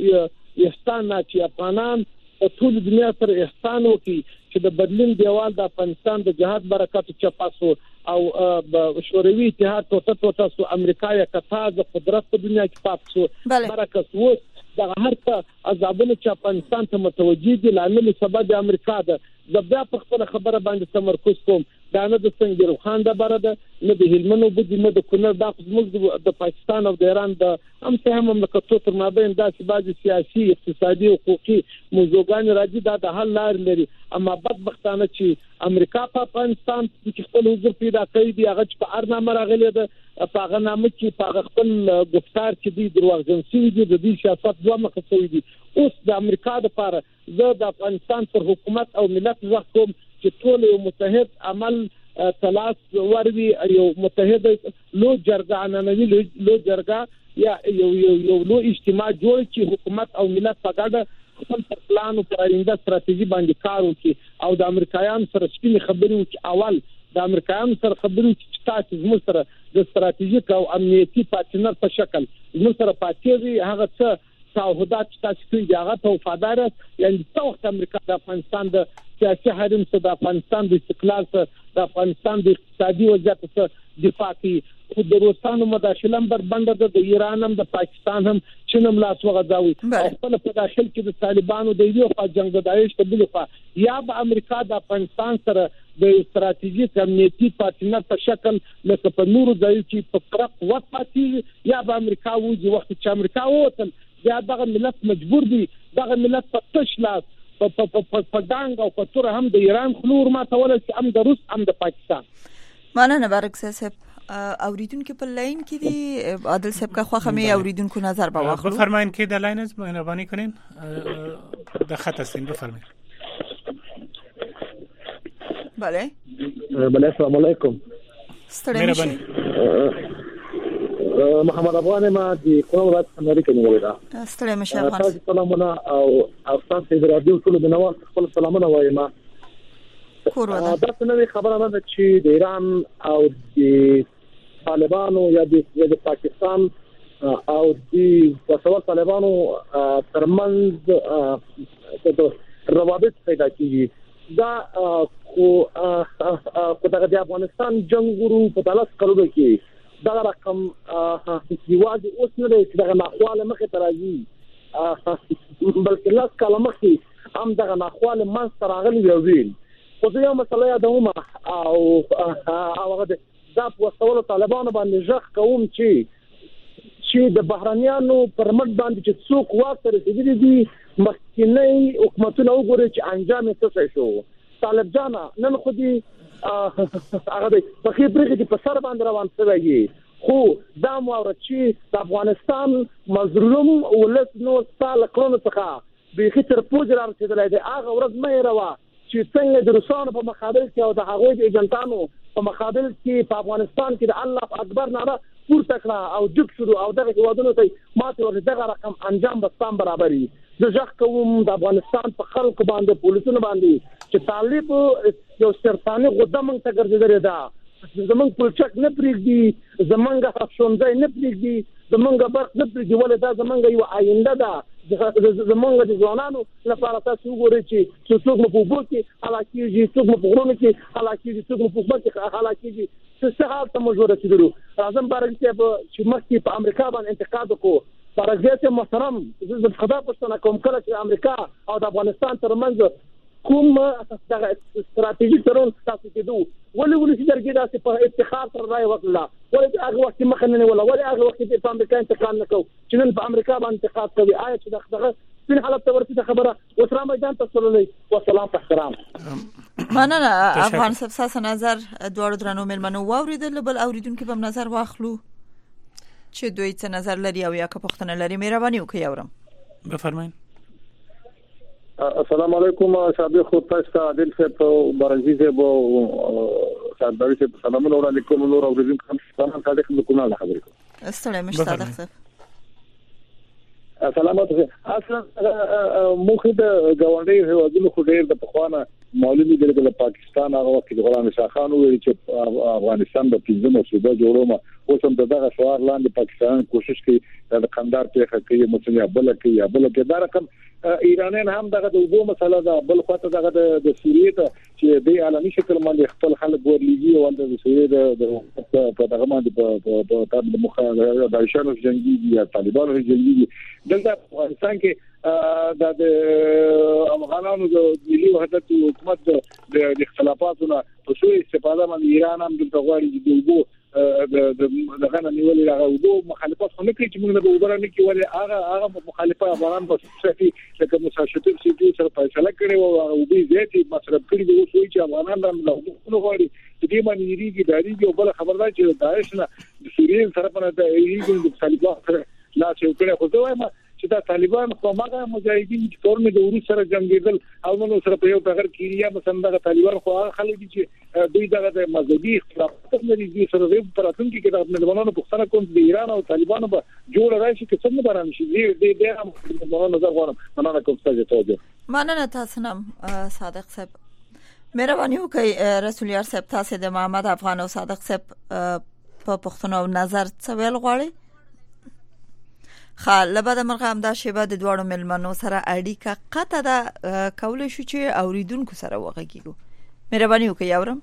احسان نه چې افغانان ټول دنیا سره احسان وکړي چې د برلین دیوال د افغانستان د جهاد برکات چپاسو او شوروي اتحاد ته ته تاسو امریکا یا قطر د قدرت په دنیا کې پاتې برکات وو دا هر څه عذابونه چې افغانستان ته متوجي دي لامل سبب د امریکا ده. زبدا په خپل خبره باندې تمرکز کوم دا نه د څنګه خان د بره ده نه د هلمند او د نه د کونړ د خپل د پاکستان او د ایران د هم څه هم مملکتونو تر مابین داسې بعضي سیاسي اقتصادي حقوقي موضوعګان راځي دا د حل لار لري اما بدبختانه چې امریکا په افغانستان کې خپل حضور پیدا کړی دی هغه په ارنامه راغلی ده په هغه نامه کې په خپل گفتار کې دی دروغجن شوی دی د دې سیاست دوه مخ شوی دی. اوس د امریکا لپاره زه د افغانستان پر حکومت او ملت ځخ کوم چې ټول یو متحد عمل تلاش وروي یو متحد لو جرګه عنعنوي لو جرګه یا یو یو یو لو اجتماع جوړ چې حکومت او ملت په ګډه خپل پلان او پرانده ستراتیژي باندې کار وکړي او د امریکایانو سره سپینې خبرې وکړي. اول د امریکایانو سره خبرې چې تاسو زموږ سره د ستراتیژیک او امنیتي پارتنر په شکل زموږ سره پاتې هغه څه تعهدات چې تاسو کوي هغه ته وفادار یعنی څو امریکا د افغانستان د سیاسي حریم څخه د افغانستان د استقلال څخه د افغانستان د اقتصادي وضعیت څخه دفاع کوي. خو د روسانو مداخله هم بربنده د ایران هم د پاکستان هم چین هم لاس وغځاوي خپل په داخل کې د طالبانو د یو خوا جنگ د داعش په بل خوا یا به امریکا د افغانستان سره د استراتیژیک امنیتي پارتنر په شکل لکه په نورو ځایو کې په فرق وخت پاتې یا به امریکا وځي وخت چې امریکا ووتل یا دغه ملت مجبور دي دغه ملت په تش لاس په په په ډانګ او په تور هم د ایران خلور ما تول چې هم د روس هم د پاکستان. مننه برک صاحب اوریدونکو په لاین کې دی عادل صاحب کا خو خمه اوریدونکو نظر به واخلو. بفرمایید که در لاین است مهربانی کنین در خط هستین بفرمایید. بله بله السلام علیکم. مهربانی. محمد افغان ما دی کوم راځ امریکا نیولې. ستړي مشه افغان. سلامونه او افغان د رادیو ټول د نواز خپل سلامونه وایم. کور ودا. دا څنګه خبره ده چې د ایران او د طالبانو یا د پاکستان او د وسوال طالبانو ترمنځ د روابط پیدا کیږي. دا خو په دغه د افغانستان جنگورو په تلاش کولو کې دا رقم یوازې اوس نه دی چې دغه ناخواله مخې ته راځي بلکې لاس کاله مخکې هم دغه ناخواله منځته راغلي ویل. خو زه یو مسله یادوم او هغه دا په وسولو طالبانو باندې ژغ کوم چې چې د بهرانيانو پر مټ باندې چې څوک واک ته رسېدلي دي مخکینی حکومتونه وګوري چې انجام یې څه شو. طالب جانا نن خو دې هغه د فقې برګې په سر باندې روان شوی خو دا مورد چې د افغانستان مظلوم ولس نو سال کړنو څخه به خطر پوجر رسیدلای دی. هغه ورځ مې روا چې څنګه د روسانو په مقابل کې او د هغوی د ایجنټانو په مقابل کې په افغانستان کې د الله اکبر ناره پورته کړه او جګ شروع او دغه هیوادونو ته ماته ور دغه رقم انجام بستان برابرۍ. زه ځکه کوم د افغانستان په خلکو باندې پولیسونو باندې چې طالب یو سرطاني غدمن ته ګرځېدل دا زمونږ پلچک نه پریږدي زمونږ افشونځي نه پریږدي زمونږ برق نه پریږدي ولې دا زمونږ یو آینده ده زمونږ د ځوانانو لپاره تاسو وګورئ چې څوک مو په بوت کې حالکیږي څوک مو په غرونو کې حالکیږي څوک مو په خپل کې حالکیږي څه حال ته موږ ورسېدلو. راځم بارګ چې مخکې په امریکا باندې انتقاد وکړو بارګ محترم زه خدا پښتنه کوم کله چې امریکا او د افغانستان ترمنځ کوم دغه استراتیژي ترون تاسو کېدو ولې ولې چې درګه داسې په افتخار سره راي وکړه ولې هغه وخت مخ نه ولا ولې هغه وخت په امریکا انتقال نکوه چې نن په امریکا باندې انتقاد کوي آیا چې دغه سپین حالت ته ورته خبره وسره میدان ته سره والسلام احترام. مننه افغان صاحب ساس نظر دوړ درنو ملمنو واوریدل بل اوریدونکو په نظر واخلو چې دوی څه نظر لري او یا که پښتنه لري مهرباني وکړئ اورم. بفرمایئ. السلام علیکم سابق خود تاسو عادل صاحب برنجي صاحب سرداري صاحب سلامونه علیکم نور اوریدونکو هم سلام صادق کومه خبرې کوم. استړی مش صادق صاحب. سلامات اصلا مخه د گاونډي هیوادونو خو ډېر د پخوانه معلومي دی د پاکستان هغه وخت د غلام شاه خان ویل چې افغانستان د پنځمه صوبه جوړوم اوس هم دغه شعار لاندې پاکستان کوشش کوي د قندار پیخه کوي مثلا بل کوي یا بل کې دا رقم ایرانیان هم دغه د وګو مسله ده بل خاطر دغه د سوریې ته چې د عالمي شکل باندې خپل خلک ورلېږي او د سوریې د په دغه باندې په په د مخه د عشانو جنگي یا طالبانو جنگي دلته افغانستان کې د افغانانو د ملي وحدت حکومت د اختلافاتو نه په څو استفاده باندې ایران هم دلته غواړي چې د وګو د دغه نیولې هغه وګو مخالفت خو نه کوي چې موږ د وګورا نه کوي ولې هغه هغه مخالفه افغان په صفي لکه مساشتي سيتي سره فیصله کړي او هغه وګي زیاتې مصرف کړي د اوسوي چې افغانان د وګو غواړي چې دې باندې یریږي دایریږي او بل خبردار چې داعش نه د سوریې سره په د یریږي د طالبان سره لا چې وکړي خو دوی ما چې دا طالبان خو ماګه مجاهدین چې تورمه د ورو سره جنگیدل او نو سره په یو بغیر کیریا مثلا د طالبان خو هغه خلک دي چې دوی دغه د مذهبي اختلافات لري دي سره د پراتونکو کې د ملمنانو پښتنه کوم د ایران او طالبانو په جوړ راشي چې څنګه بران شي دې دې هم نظر غواړم مننه کوم ستاسو توجه. مننه تاسو نام صادق صاحب مهرباني وکړئ رسول یار صاحب تاسو د محمد افغان او صادق صاحب په پښتنو نظر څه ویل غواړي. خاله بعد مرغه هم دا شیبه د دوړو ملمنو سره اړیکه قطه ده کولای شو چې اوریدونکو سره وغږیږو. مهرباني وکړئ اورم.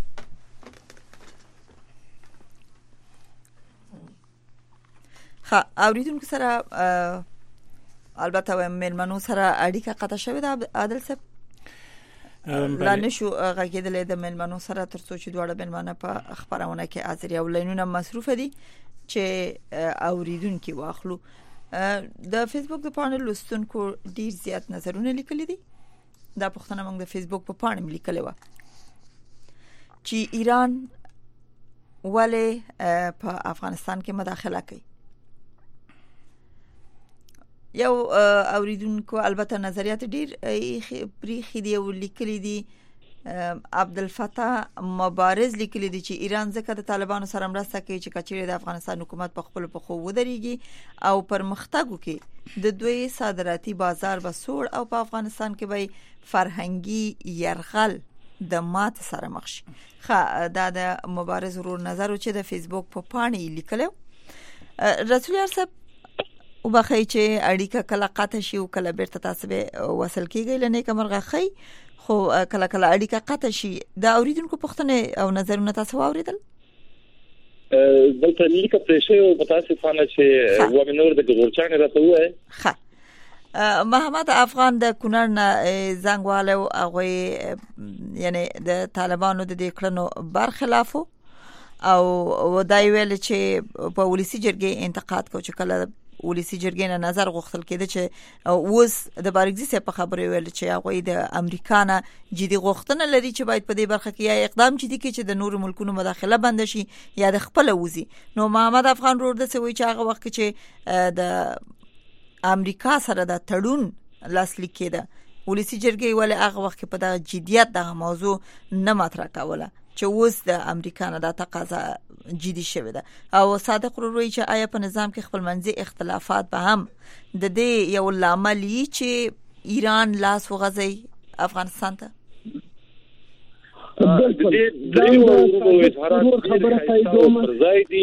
ها اوریدونکو سره البته ملمنو سره اړیکه قطه شوه د عادل صاحب لا نشو غږیدل د ملمنو سره ترڅو چې دوړو ملمنه په خبرونه کې حاضر او لینونه مصروف دي چې اوریدونکو واخلو. د فیسبوک په پاڼه لوستونکو ډیر زیات نظرونه لیکلي دي. دا پښتنه موږ د فیسبوک په پاڼه لیکلې و چې ایران ولې په افغانستان کې مداخله کوي. یو اوریدونکو البته نظریات ډیر پریخي دی او لیکلي دي. عبدالفتاح مبارز لیکلي دي چې ایران ځکه د طالبانو سره مرسته کوي چې کچېرې د افغانستان حکومت په خپل پخو ودرېږي او پرمختګ وکړي د دوی صادراتي بازار به سوړ او په افغانستان کې به فرهنګي يرغل د مات سره مخ شي. خا دا د مبارز ورور نظر چې د فیسبوک په پاڼې لیکلو. رسول ارسب وبخی چې اړیکه کله قطع شي او کله بیرته تاسو به وصل کیږي لنه کمرغه خي خو کله کله اړیکه قطع شي. دا اوریدونکو پوښتنه او نظرونه تاسو واوریدل؟ دلته لیکه پرېشه او متاسفانه چې و منور د ګورچان راته وای. ها محمد افغان د کونړ نه زنګواله او هغه یعنی د طالبانو د دې کړنو برخلافو او دای ویل چې په ولسی جرګې انتقاد کو چې کله ولسی جرګې نه نظر غوښتل کېده چې اوس د بارګزي په خبرې ویل چې هغه د امریکا نه جدي غوښتنه لري چې باید په دې برخه کې یا اقدام جدي کړي چې د نور ملکونو مداخله بند شي یا د خپل وزي. نو محمد افغان ورور د سوي چې هغه وخت چې د امریکا سره د تړون لاسلیک کېده ولسی جرګې ولې هغه وخت په د جديت د موضوع نه مطرح کوله چې اوس د امریکا نه د تقاضا جدي شوه ده او صادق وروي چې آیا په نظام کې خپلمنځي اختلافات به هم د دې یو لامل چې ایران لاس وغځي افغانستان ته. د دې دریو اظهارات خبره کوي زايدي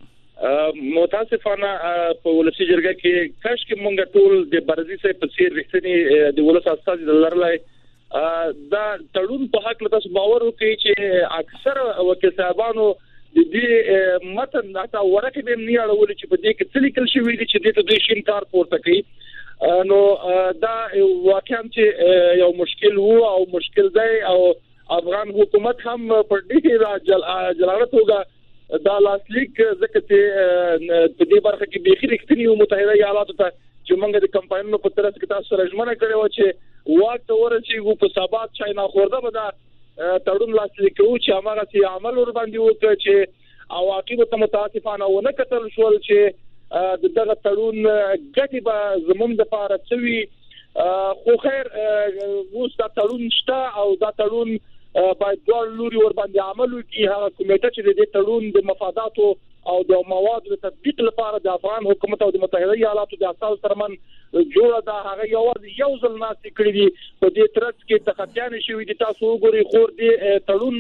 متاسفانه په ولسی جرګه کې کاش کې مونږ ټول د برزي سره په سیر رښتینی د ولس استاد لرلای دا تړون په حق له تاسو باور وکړي چې اکثر وکیل صاحبانو د دې متن دا ورکه به نه اړول چې په دې کې څه لیکل شوی دي چې د دې شین کار پورته کوي. نو دا واقعا چې یو مشکل وو او مشکل دی او افغان حکومت هم په دې جلالت وګا دا لاسلیک ځکه چې په دې برخه کې بيخي رښتینی او متحده ایالاتو ته چې موږ د کمپاینونو په طرف کې تاسو سره ژمنه کړې و چې وخت ورچې په سبات چاینا خورده به دا تړون لاسلیک کوو چې هغه سي عمل ور باندې وکړي چې عواقب ته متاسفانه ونه کتل شول چې دغه تړون ګټي به زموږ د پاره سوي خو خیر اوس دا تړون شته او دا تړون باید ډول لوري ور باندې عمل وکړي. هغه کمیټه چې د تړون د مفاداتو او د موادو د تطبیق لپاره د افغان حکومت او د متحده ایالاتو د اساس ترمن جوړه ده هغه یو یو ځل ناسي کړی دي په دې ترڅ کې تخطیان شوی دي. تاسو وګورئ خور دي تړون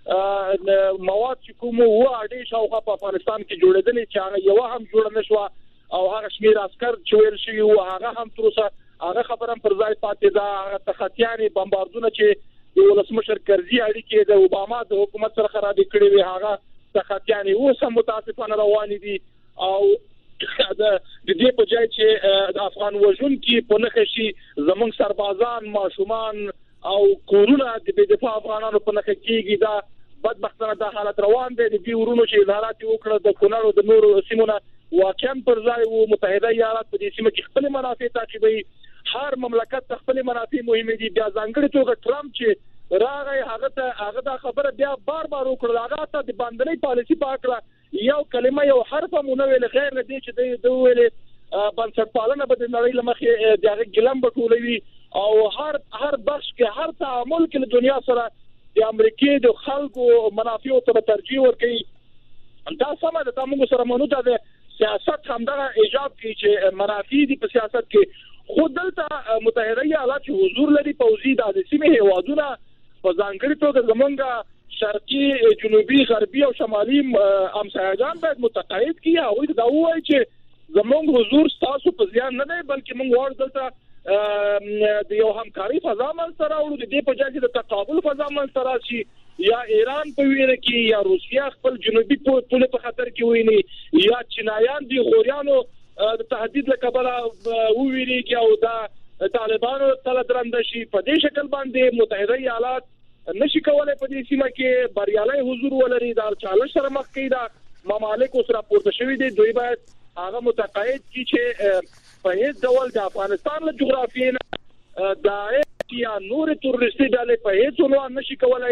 مواد چې کوم و اړې شاوخوا په افغانستان کې جوړېدل چې هغه یو هم جوړ نه شو او هغه شمیر عسكر چې ویل شي او هغه هم تر اوسه هغه خبره پر ځای پاتې ده. تخطیان بمباردونه چې د ولسمشر کرزي اړیکې د اوباما د حکومت سره خراب کړي وي هغه تخطیان اوس هم متاسفانه روان دي او د دې په ځای چې د افغان وژن کې په نخښ شي زمونږ سربازان ماشومان او کورونه د دفاع افغانانو په نخښ کېږي. دا بدبختانه د حالت روان دي. د دې ورونو چې اظهارات وکړه د کونړ او د نورو سیمونو واقعا پر ځای وو متحده ایالات په دې سیمه کې خپل منافع تعقیبوي. هر مملکت خپل منافع مهمه دي. بیا ځانګړي توګه ټرمپ چې راغی هغه ته هغه دا خبره بیا بار بار وکړه هغه ته د باندې پالیسی پاکړه یو کلمه یو حرف مونږ ویل خیر نه دي چې د ویلې بنسټپالنه به د نړۍ لمخې دغه ګلم بټولوي او هر هر بخش کې هر تعامل کې د دنیا سره د امریکای د خلکو منافع ته ترجیح ورکړي. دا سمه ده موږ سره مونږ ته سیاست همدغه ایجاب کوي چې منافع دي په سیاست کې. خو دلته متحده ایالات حضور لري پوزي د سیمه هوادونه په ځانګړي توګه زمونږ شرقي جنوبي غربي او شمالي همسایگان باید متقاعد کړي او دا وایي چې زمونږ حضور تاسو په ځان نه دی بلکې موږ ور دلته د یو همکاري فضا منځ راوړو. د دې په ځای چې د تقابل فضا منځ راشي یا ایران په ویره کې یا روسیا خپل جنوبي پول په خطر کې ویني یا چینایان دي غوریانو د تهدید له کبله وویریږي او دا طالبانو تل درنده شي. په دې شکل باندې متحده ایالات نشي کولای په دې سیمه کې بریالي حضور ولري. دا چالش سره مخ کیدا ممالک اوس راپورته شوی دي. دوی باید هغه متقاعد کی چې په هیڅ ډول د افغانستان له جغرافیې نه دا یا نور تروریستي ډلې په هیڅ عنوان نشي کولای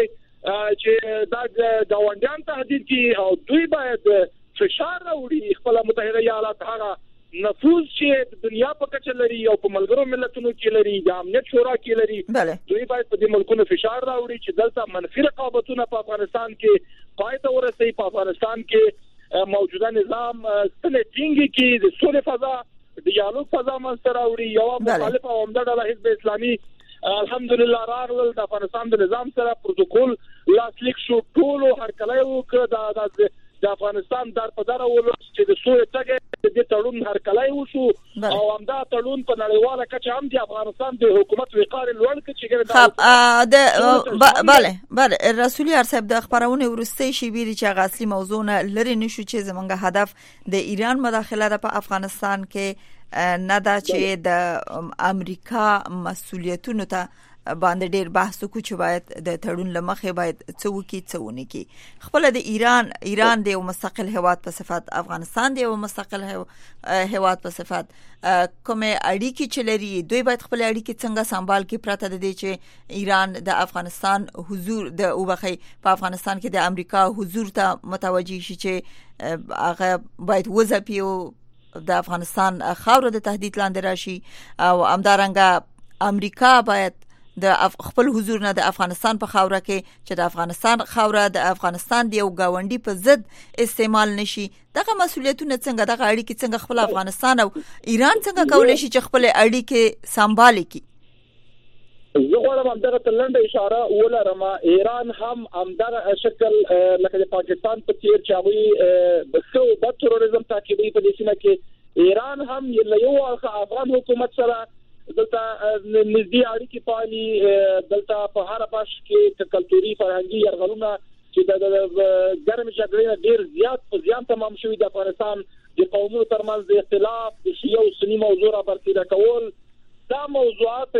چې دا گاونډیان تهدید کی او دوی باید فشار راوړي خپل متحده ایالات هغه نفوذ چې د دنیا په کچه لري او په ملګرو ملتونو کې لري د امنیت شورا کې لري دوی باید په دې ملکونو فشار راوړي چې دلته منفي رقابتونه په افغانستان کې پای ته ورسي. په افغانستان کې موجوده نظام ستنې ټینګي کې د سولې فضا د ډیالوګ فضا منځته راوړي. یو مخالف او عمده ډله حزب اسلامي الحمدلله راغلل د افغانستان د نظام سره پروتوکول لاسلیک شو ټول هرکلی وکړ د د افغانستان در په دره ولوس چې د سوې ټګه د تړون هرکلی وشو او همدا تړون په نړیواله کچه هم د افغانستان د حکومت وقار لوړ کړ چې ګره د bale bale رسولي ارصب د خبرونه ورسته شي ویلي چې غاصلي موضوع نه لري نشو چې زمونږ هدف د ایران مداخله ده په افغانستان کې نه دا چې د امریکا مسؤلیتونو ته باندې ډیر بحث وکړو چې باید د تړون لمخې باید څه وکړي څه ونه کړي. خپل د ایران ایران د یو مستقل هیواد په صفت افغانستان د یو مستقل هیواد په صفت کومه اړیکې چې لري دوی باید خپل اړیکې څنګه سمبال کړي پرته د دې چې ایران د افغانستان حضور د اوبخي په افغانستان کې د امریکا حضور ته متوجي شي چې هغه باید وځپي او د افغانستان خاور د تهدید لاندې راشي او همدارنګه امریکا باید د خپل حضور نه د افغانستان په خاوره کې چې د افغانستان خاوره د افغانستان دی یو گاونډي په ضد استعمال نشي. دغه مسولیتونه څنګه دغه اړیکې څنګه خپل افغانستان او ایران څنګه کولای شي چې خپل اړیکې سمبال کړي؟ زه غواړم همدغه تلنده اشاره ولرم. ایران هم همدغه شکل لکه د پاکستان په څیر چې هغوی د څو بد تروریزم تعقیبوي په دې سیمه کې ایران هم یو افغان حکومت سره دلته نږدې اړیکې پالي. دلته په هر بخش کې کلتوري فرهنګي یرغلونه چې د ګرم جګړې ډیر زیات په زیان تمام شوی د افغانستان د قومونو ترمنځ د اختلاف د شیعه او سنی موضوع را برسېره کول دا موضوعات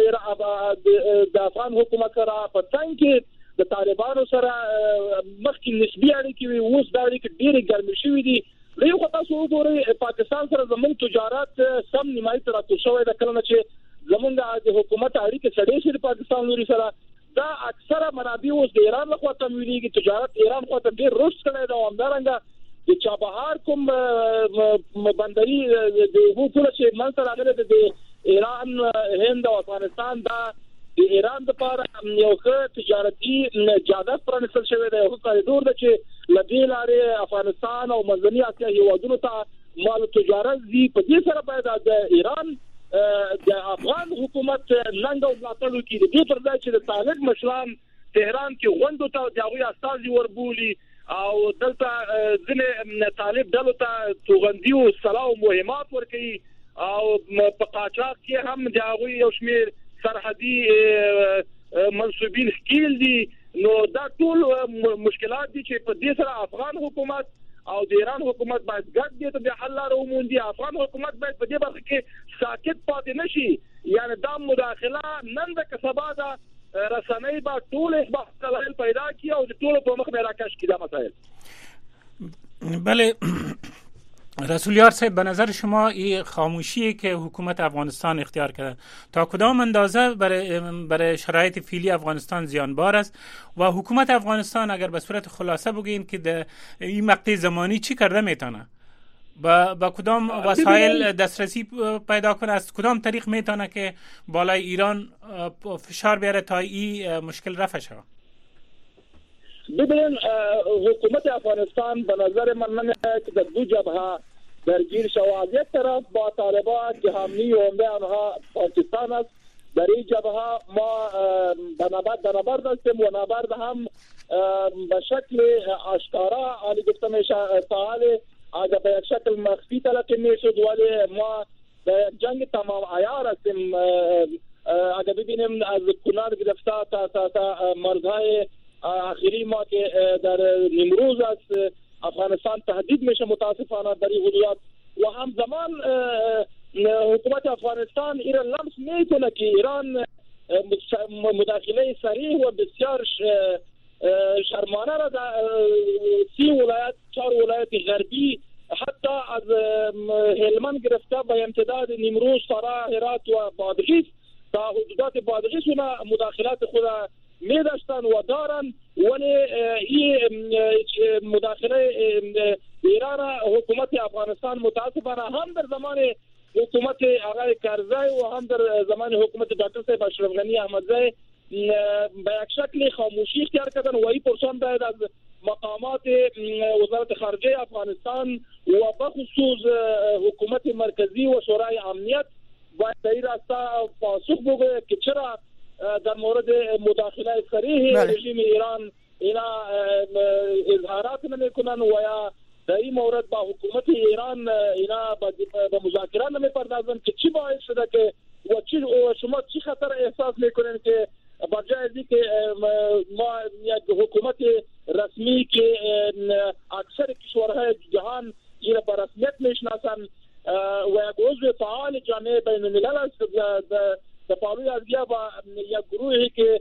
د افغان حکومت سره په څنګ کې د طالبانو سره مخکې نسبي اړیکې وي اوس دا اړیکې ډېرې ګرمې شوې دي. یو خو تاسو وګورئ پاکستان سره زموږ تجارت سم نیمایي ته راټول شوی د کله چې زمونږ د حکومت اړیکې سړې شي د پاکستان لوري سره دا اکثره منابع اوس د ایران لخوا تمویلېږي. تجارت ایران خوا ته ډېر رشد کړی دی او همدارنګه د چابهار کوم بندري د اوبو پوله چې منځته راغلی دی د ایران هند او افغانستان دا د ایران دپاره یو ښه تجارتي جاده پرانیستل شوی دی. یو ښه کاریډور دی چې له دې لارې افغانستان او منځني اسیا هېوادونو ته مال تجارت ځي. په دې سره باید د ایران د افغان حکومت ننګ او ملاتړ وکړي. د دې پر ځای چې د طالب مشران تهران کې غونډو ته د هغوی استازي وربولي او دلته ځینې طالب ډلو ته توغندي او سلا او مهمات ورکوي او په قاچاق کې هم د هغوی یو شمېر سرحدي منصوبین ښکیل دي. نو دا ټول مشکلات دي چې په دې سره افغان حکومت او د ایران حکومت باید ګډ دي ته د حل لاره وموندي. افغان حکومت باید په دې برخه کې ساکت پاتې نشي. یعنی دا مداخله نن د کسبا دا رسنۍ با ټول اخبار دلایل پیدا کی او د ټول په مخ نه راکش کی دا مسائل. بله رسولیار صاحب، به نظر شما این خاموشی که حکومت افغانستان اختیار کرده تا کدام اندازه برای برای شرایط فعلی افغانستان زیانبار است و حکومت افغانستان اگر به صورت خلاصه بگین که در این مقطع زمانی چی کرده میتونه با با کدام وسایل دسترسی پیدا کنه، از کدام طریق میتونه که بالای ایران فشار بیاره تا این مشکل رفع شه؟ ببینید حکومت افغانستان به نظر من من که در دو جبهه درگیر شود. از یک طرف با طالبان که حامی عمده آنها پاکستان است، در این جبهه ما به نبرد هستیم و نبرد هم به شکل آشکارا آنی گفته میشه فعال، اگر به یک شکل مخفی تلقی میشد ولی ما به یک جنگ تمام عیار هستیم. اگر ببینیم از کنار گرفته تا تا تا مرزهای آخری ما که در نیمروز است افغانستان تهدید میشه متاسفانه در این حدود و همزمان حکومت افغانستان ایران لمس میکنه که ایران مداخله صریح و بسیار شرمانه را در سی ولایت چهار ولایت غربی حتی از هلمند گرفته به امتداد نیمروز، فرا، هرات و بادغیس تا حدودات بادغیس و مداخلات خود می داشتن و دارن ولی این مداخله ایران حکومت افغانستان متاسفانه هم در زمان حکومت آقای کرزی و هم در زمان حکومت دکتر صاحب اشرف غنی احمدزی به یک شکل خاموشی اختیار کردن و این پرسان باید از مقامات وزارت خارجه افغانستان و بخصوص حکومت مرکزی و شورای امنیت باید در این راستا پاسخ بگوید که چرا در مورد مداخله صریح رژیم ایران اینا اظهارات نمیکنن و یا در این مورد با حکومت ایران اینا با مذاکرات نمیپردازن که چی باعث شده که و چی و شما چی خطر احساس میکنین که با جای از که ما یک حکومت رسمی که اکثر کشورهای جهان این به رسمیت میشناسن و یک عضو فعال جامعه بین الملل است در پالوی از یا با یک گروهی که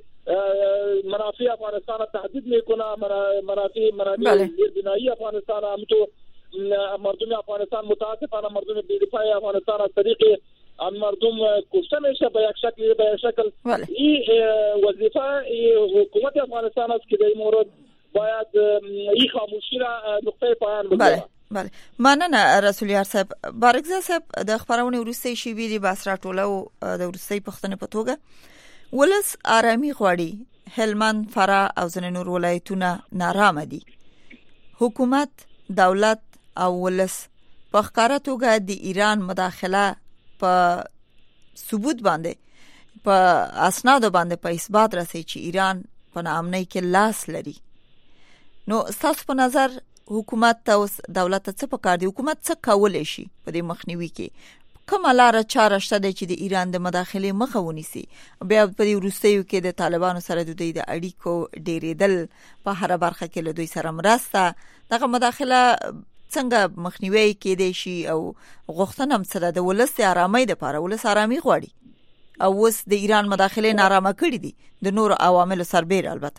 منافع افغانستان را تهدید میکنه منافع منافع زیربنایی افغانستان همینطور مردم افغانستان متاسفانه مردم بی‌دفاع افغانستان از طریق آن مردم کشته میشه به یک شکل به یک شکل این وظیفه حکومت افغانستان است که در این مورد باید این خاموشی را نقطه پایان بگذاره. بله مننه رسولیار صاحب. بارګزی صاحب د خبرونه ورسته شي بي دي باسرا ټوله او د ورسته پښتنه په توګه ولس آرامي غواړي. هلمند، فرا او ځینې نور ولایتونه نارامه دي. حکومت، دولت او ولس په ښکاره توګه د ایران مداخله په ثبوت باندې په اسناد باندې په اثبات رسي چې ایران په ناامنۍ کې لاس لري. نو تاسو په نظر حکومت او دولت څه پکار دي؟ حکومت څه کولای شي په دې مخنیوي کې؟ کومه لار چاره شته چې د ایران د مداخله مخه ونیسي؟ بیا په دې وروستیو کې د طالبانو سره د دوی د اړیکو ډیرېدل په هر برخه کې له دوی سره مرسته دغه مداخله څنګه مخنیوي کېدای شي او غوښتنه هم سره د ولس د آرامۍ لپاره ولس آرامي غواړي او اوس د ایران مداخله نارامه کړې دي د نور عواملو سربېره. البته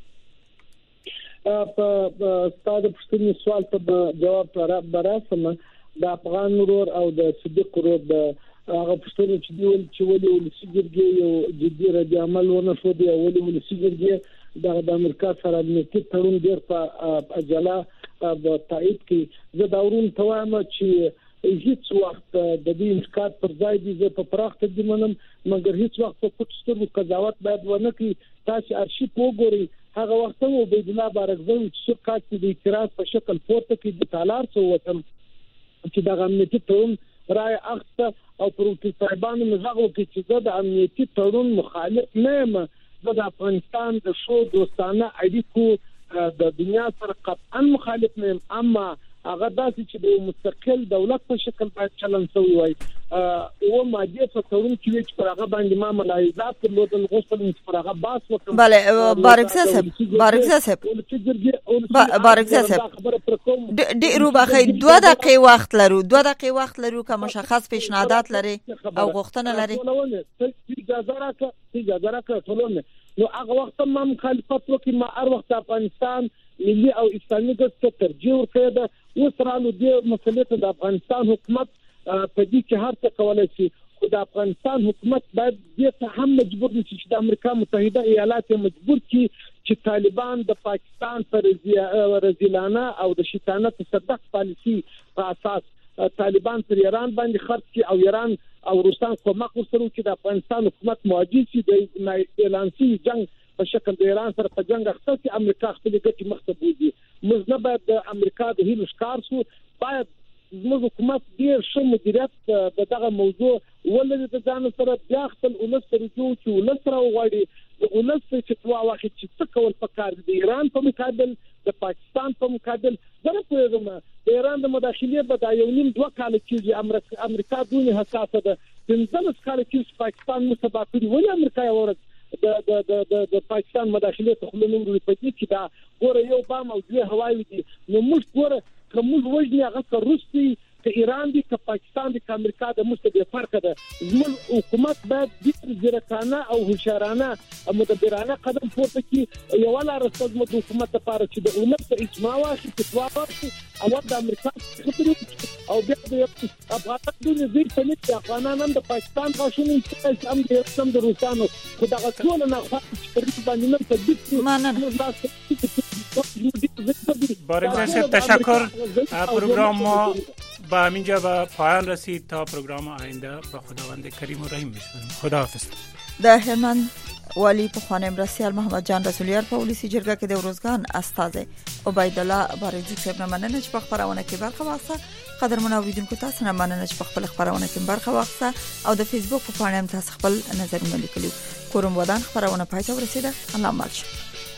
په ستاسو پوښتنې سوال ته جواب براسم د افغان ورور او د صدیق ورور د هغه پوښتنې چې دی چې ولې ولسی جرګې یو جدي رد عمل ونه شو دی ولې ولسی جرګې د امریکا سره د تړون ډیر په اجاله د تایید کې زه دا ورون ته وایم چې هیڅ وخت د دې انتقاد پر ځای دي زه په پراخ تدمنم مګر هیڅ وخت په پټسترو قضاوت باید ونه کړي. تاسو ارشیف وګورئ هغه وخت مو عبید الله بارکزی چې کاټ د اعتراض په شکل پورته کې د تالار څو وتم چې د امنیتي تړون رائے اخته او پروتې صاحبانو مزغو کې چې د امنیتي تړون مخالف نه یم. د افغانستان د شو دوستانه اړیکو د دنیا سره قطعا مخالف نه یم، اما هغه داسې چې د مستقل دولت په شکل باید چلن شوی وای او ماده په تورون کې چې پر هغه باندې ما ملاحظات درلودل غوښتل چې پر هغه باس وکړم. بله بارګزی صاحب بارګزی صاحب بارګزی صاحب ډیرو بخیر دوه دقیقې وخت لرو دوه دقیقې وخت لرو که مشخص پیشنهادات لري او غوښتنه لري اجازه راکړه اجازه راکړه ټولونه نو هغه وخت ما مخالفت وکړم. ما هر وخت افغانستان ملي او اسلامي ګټو ته ترجیح ورکړه ده. وسرالو دې مسلې ته د افغانستان حکومت په دې کې هر څه کولای شي، خو د افغانستان حکومت باید دې ته هم مجبور شي چې د امریکا متحده ایالات مجبور کړي چې طالبان د پاکستان پر رضیلانه او د شیطانه تصدق پالیسی په اساس طالبان پر ایران باندې خرڅ کړي او ایران او روسان کومک ورسره چې د افغانستان حکومت مواجه شي د اعلان شي جنگ په شکل د ایران سره په جنگ اخته چې امریکا خپل ګټې مخته بوزي. موږ نه باید د امریکا د هیلو ښکار شو، باید زموږ حکومت ډیر ښه مدیریت د دغه موضوع ولري د ځان سره بیا خپل ولس سره جوړ چې ولس را وغواړي د ولس چې توا واخد چې څه کول پکار دي د ایران په مقابل د پاکستان په مقابل زه په دغه د ایران د مداخلې په دا یو نیم دوه کال کې امریکا دونه حساسه ده پنځه کال کې پاکستان مصبا کړی ولې امریکا یې ورته د د د د پاکستان مداخله ته خلنو ورې پدې کې دا ګوره یو بام او دوه هوایي دي نو موږ ګوره کوم وجنه هغه روسي که ایران دي که پاکستان دي که امریکا د مستبه فرق ده. زموږ حکومت باید د ځیرکانه او هوښیارانه او مدبرانه قدم پورته کړي. یو لار رسد مو د حکومت لپاره چې د امت په اجماع واخلي چې واوسي او د امریکا خبرې او بیا د افغانستان د دې په نت افغانان هم د پاکستان غوښنه چې هم د اسلام د روسانو خدای ټول نه خاطر باندې نه تدبیر ممنون. بارمزا صاحب تشکر. پروگرام ما به همینجا به پایان رسید. تا پروگرام آینده به خداوند کریم و رحیم میسپاریم. خداحافظ. د هلمند والی په خوانم رسیال محمد جان رسولیار په ولسی جرګه کې د ورزګان استاد عبید الله بارزی صاحب مننه چې په خبرونه کې برخه واخیسته. قدرمن اوریدونکو تاسو نه مننه چې په خپل خبرونه کې برخه واخیسته او د فیسبوک په پاڼه هم تاسو خپل نظرونه لیکلو. کوم ودان خبرونه پاتې ورسیده. الله مالشه.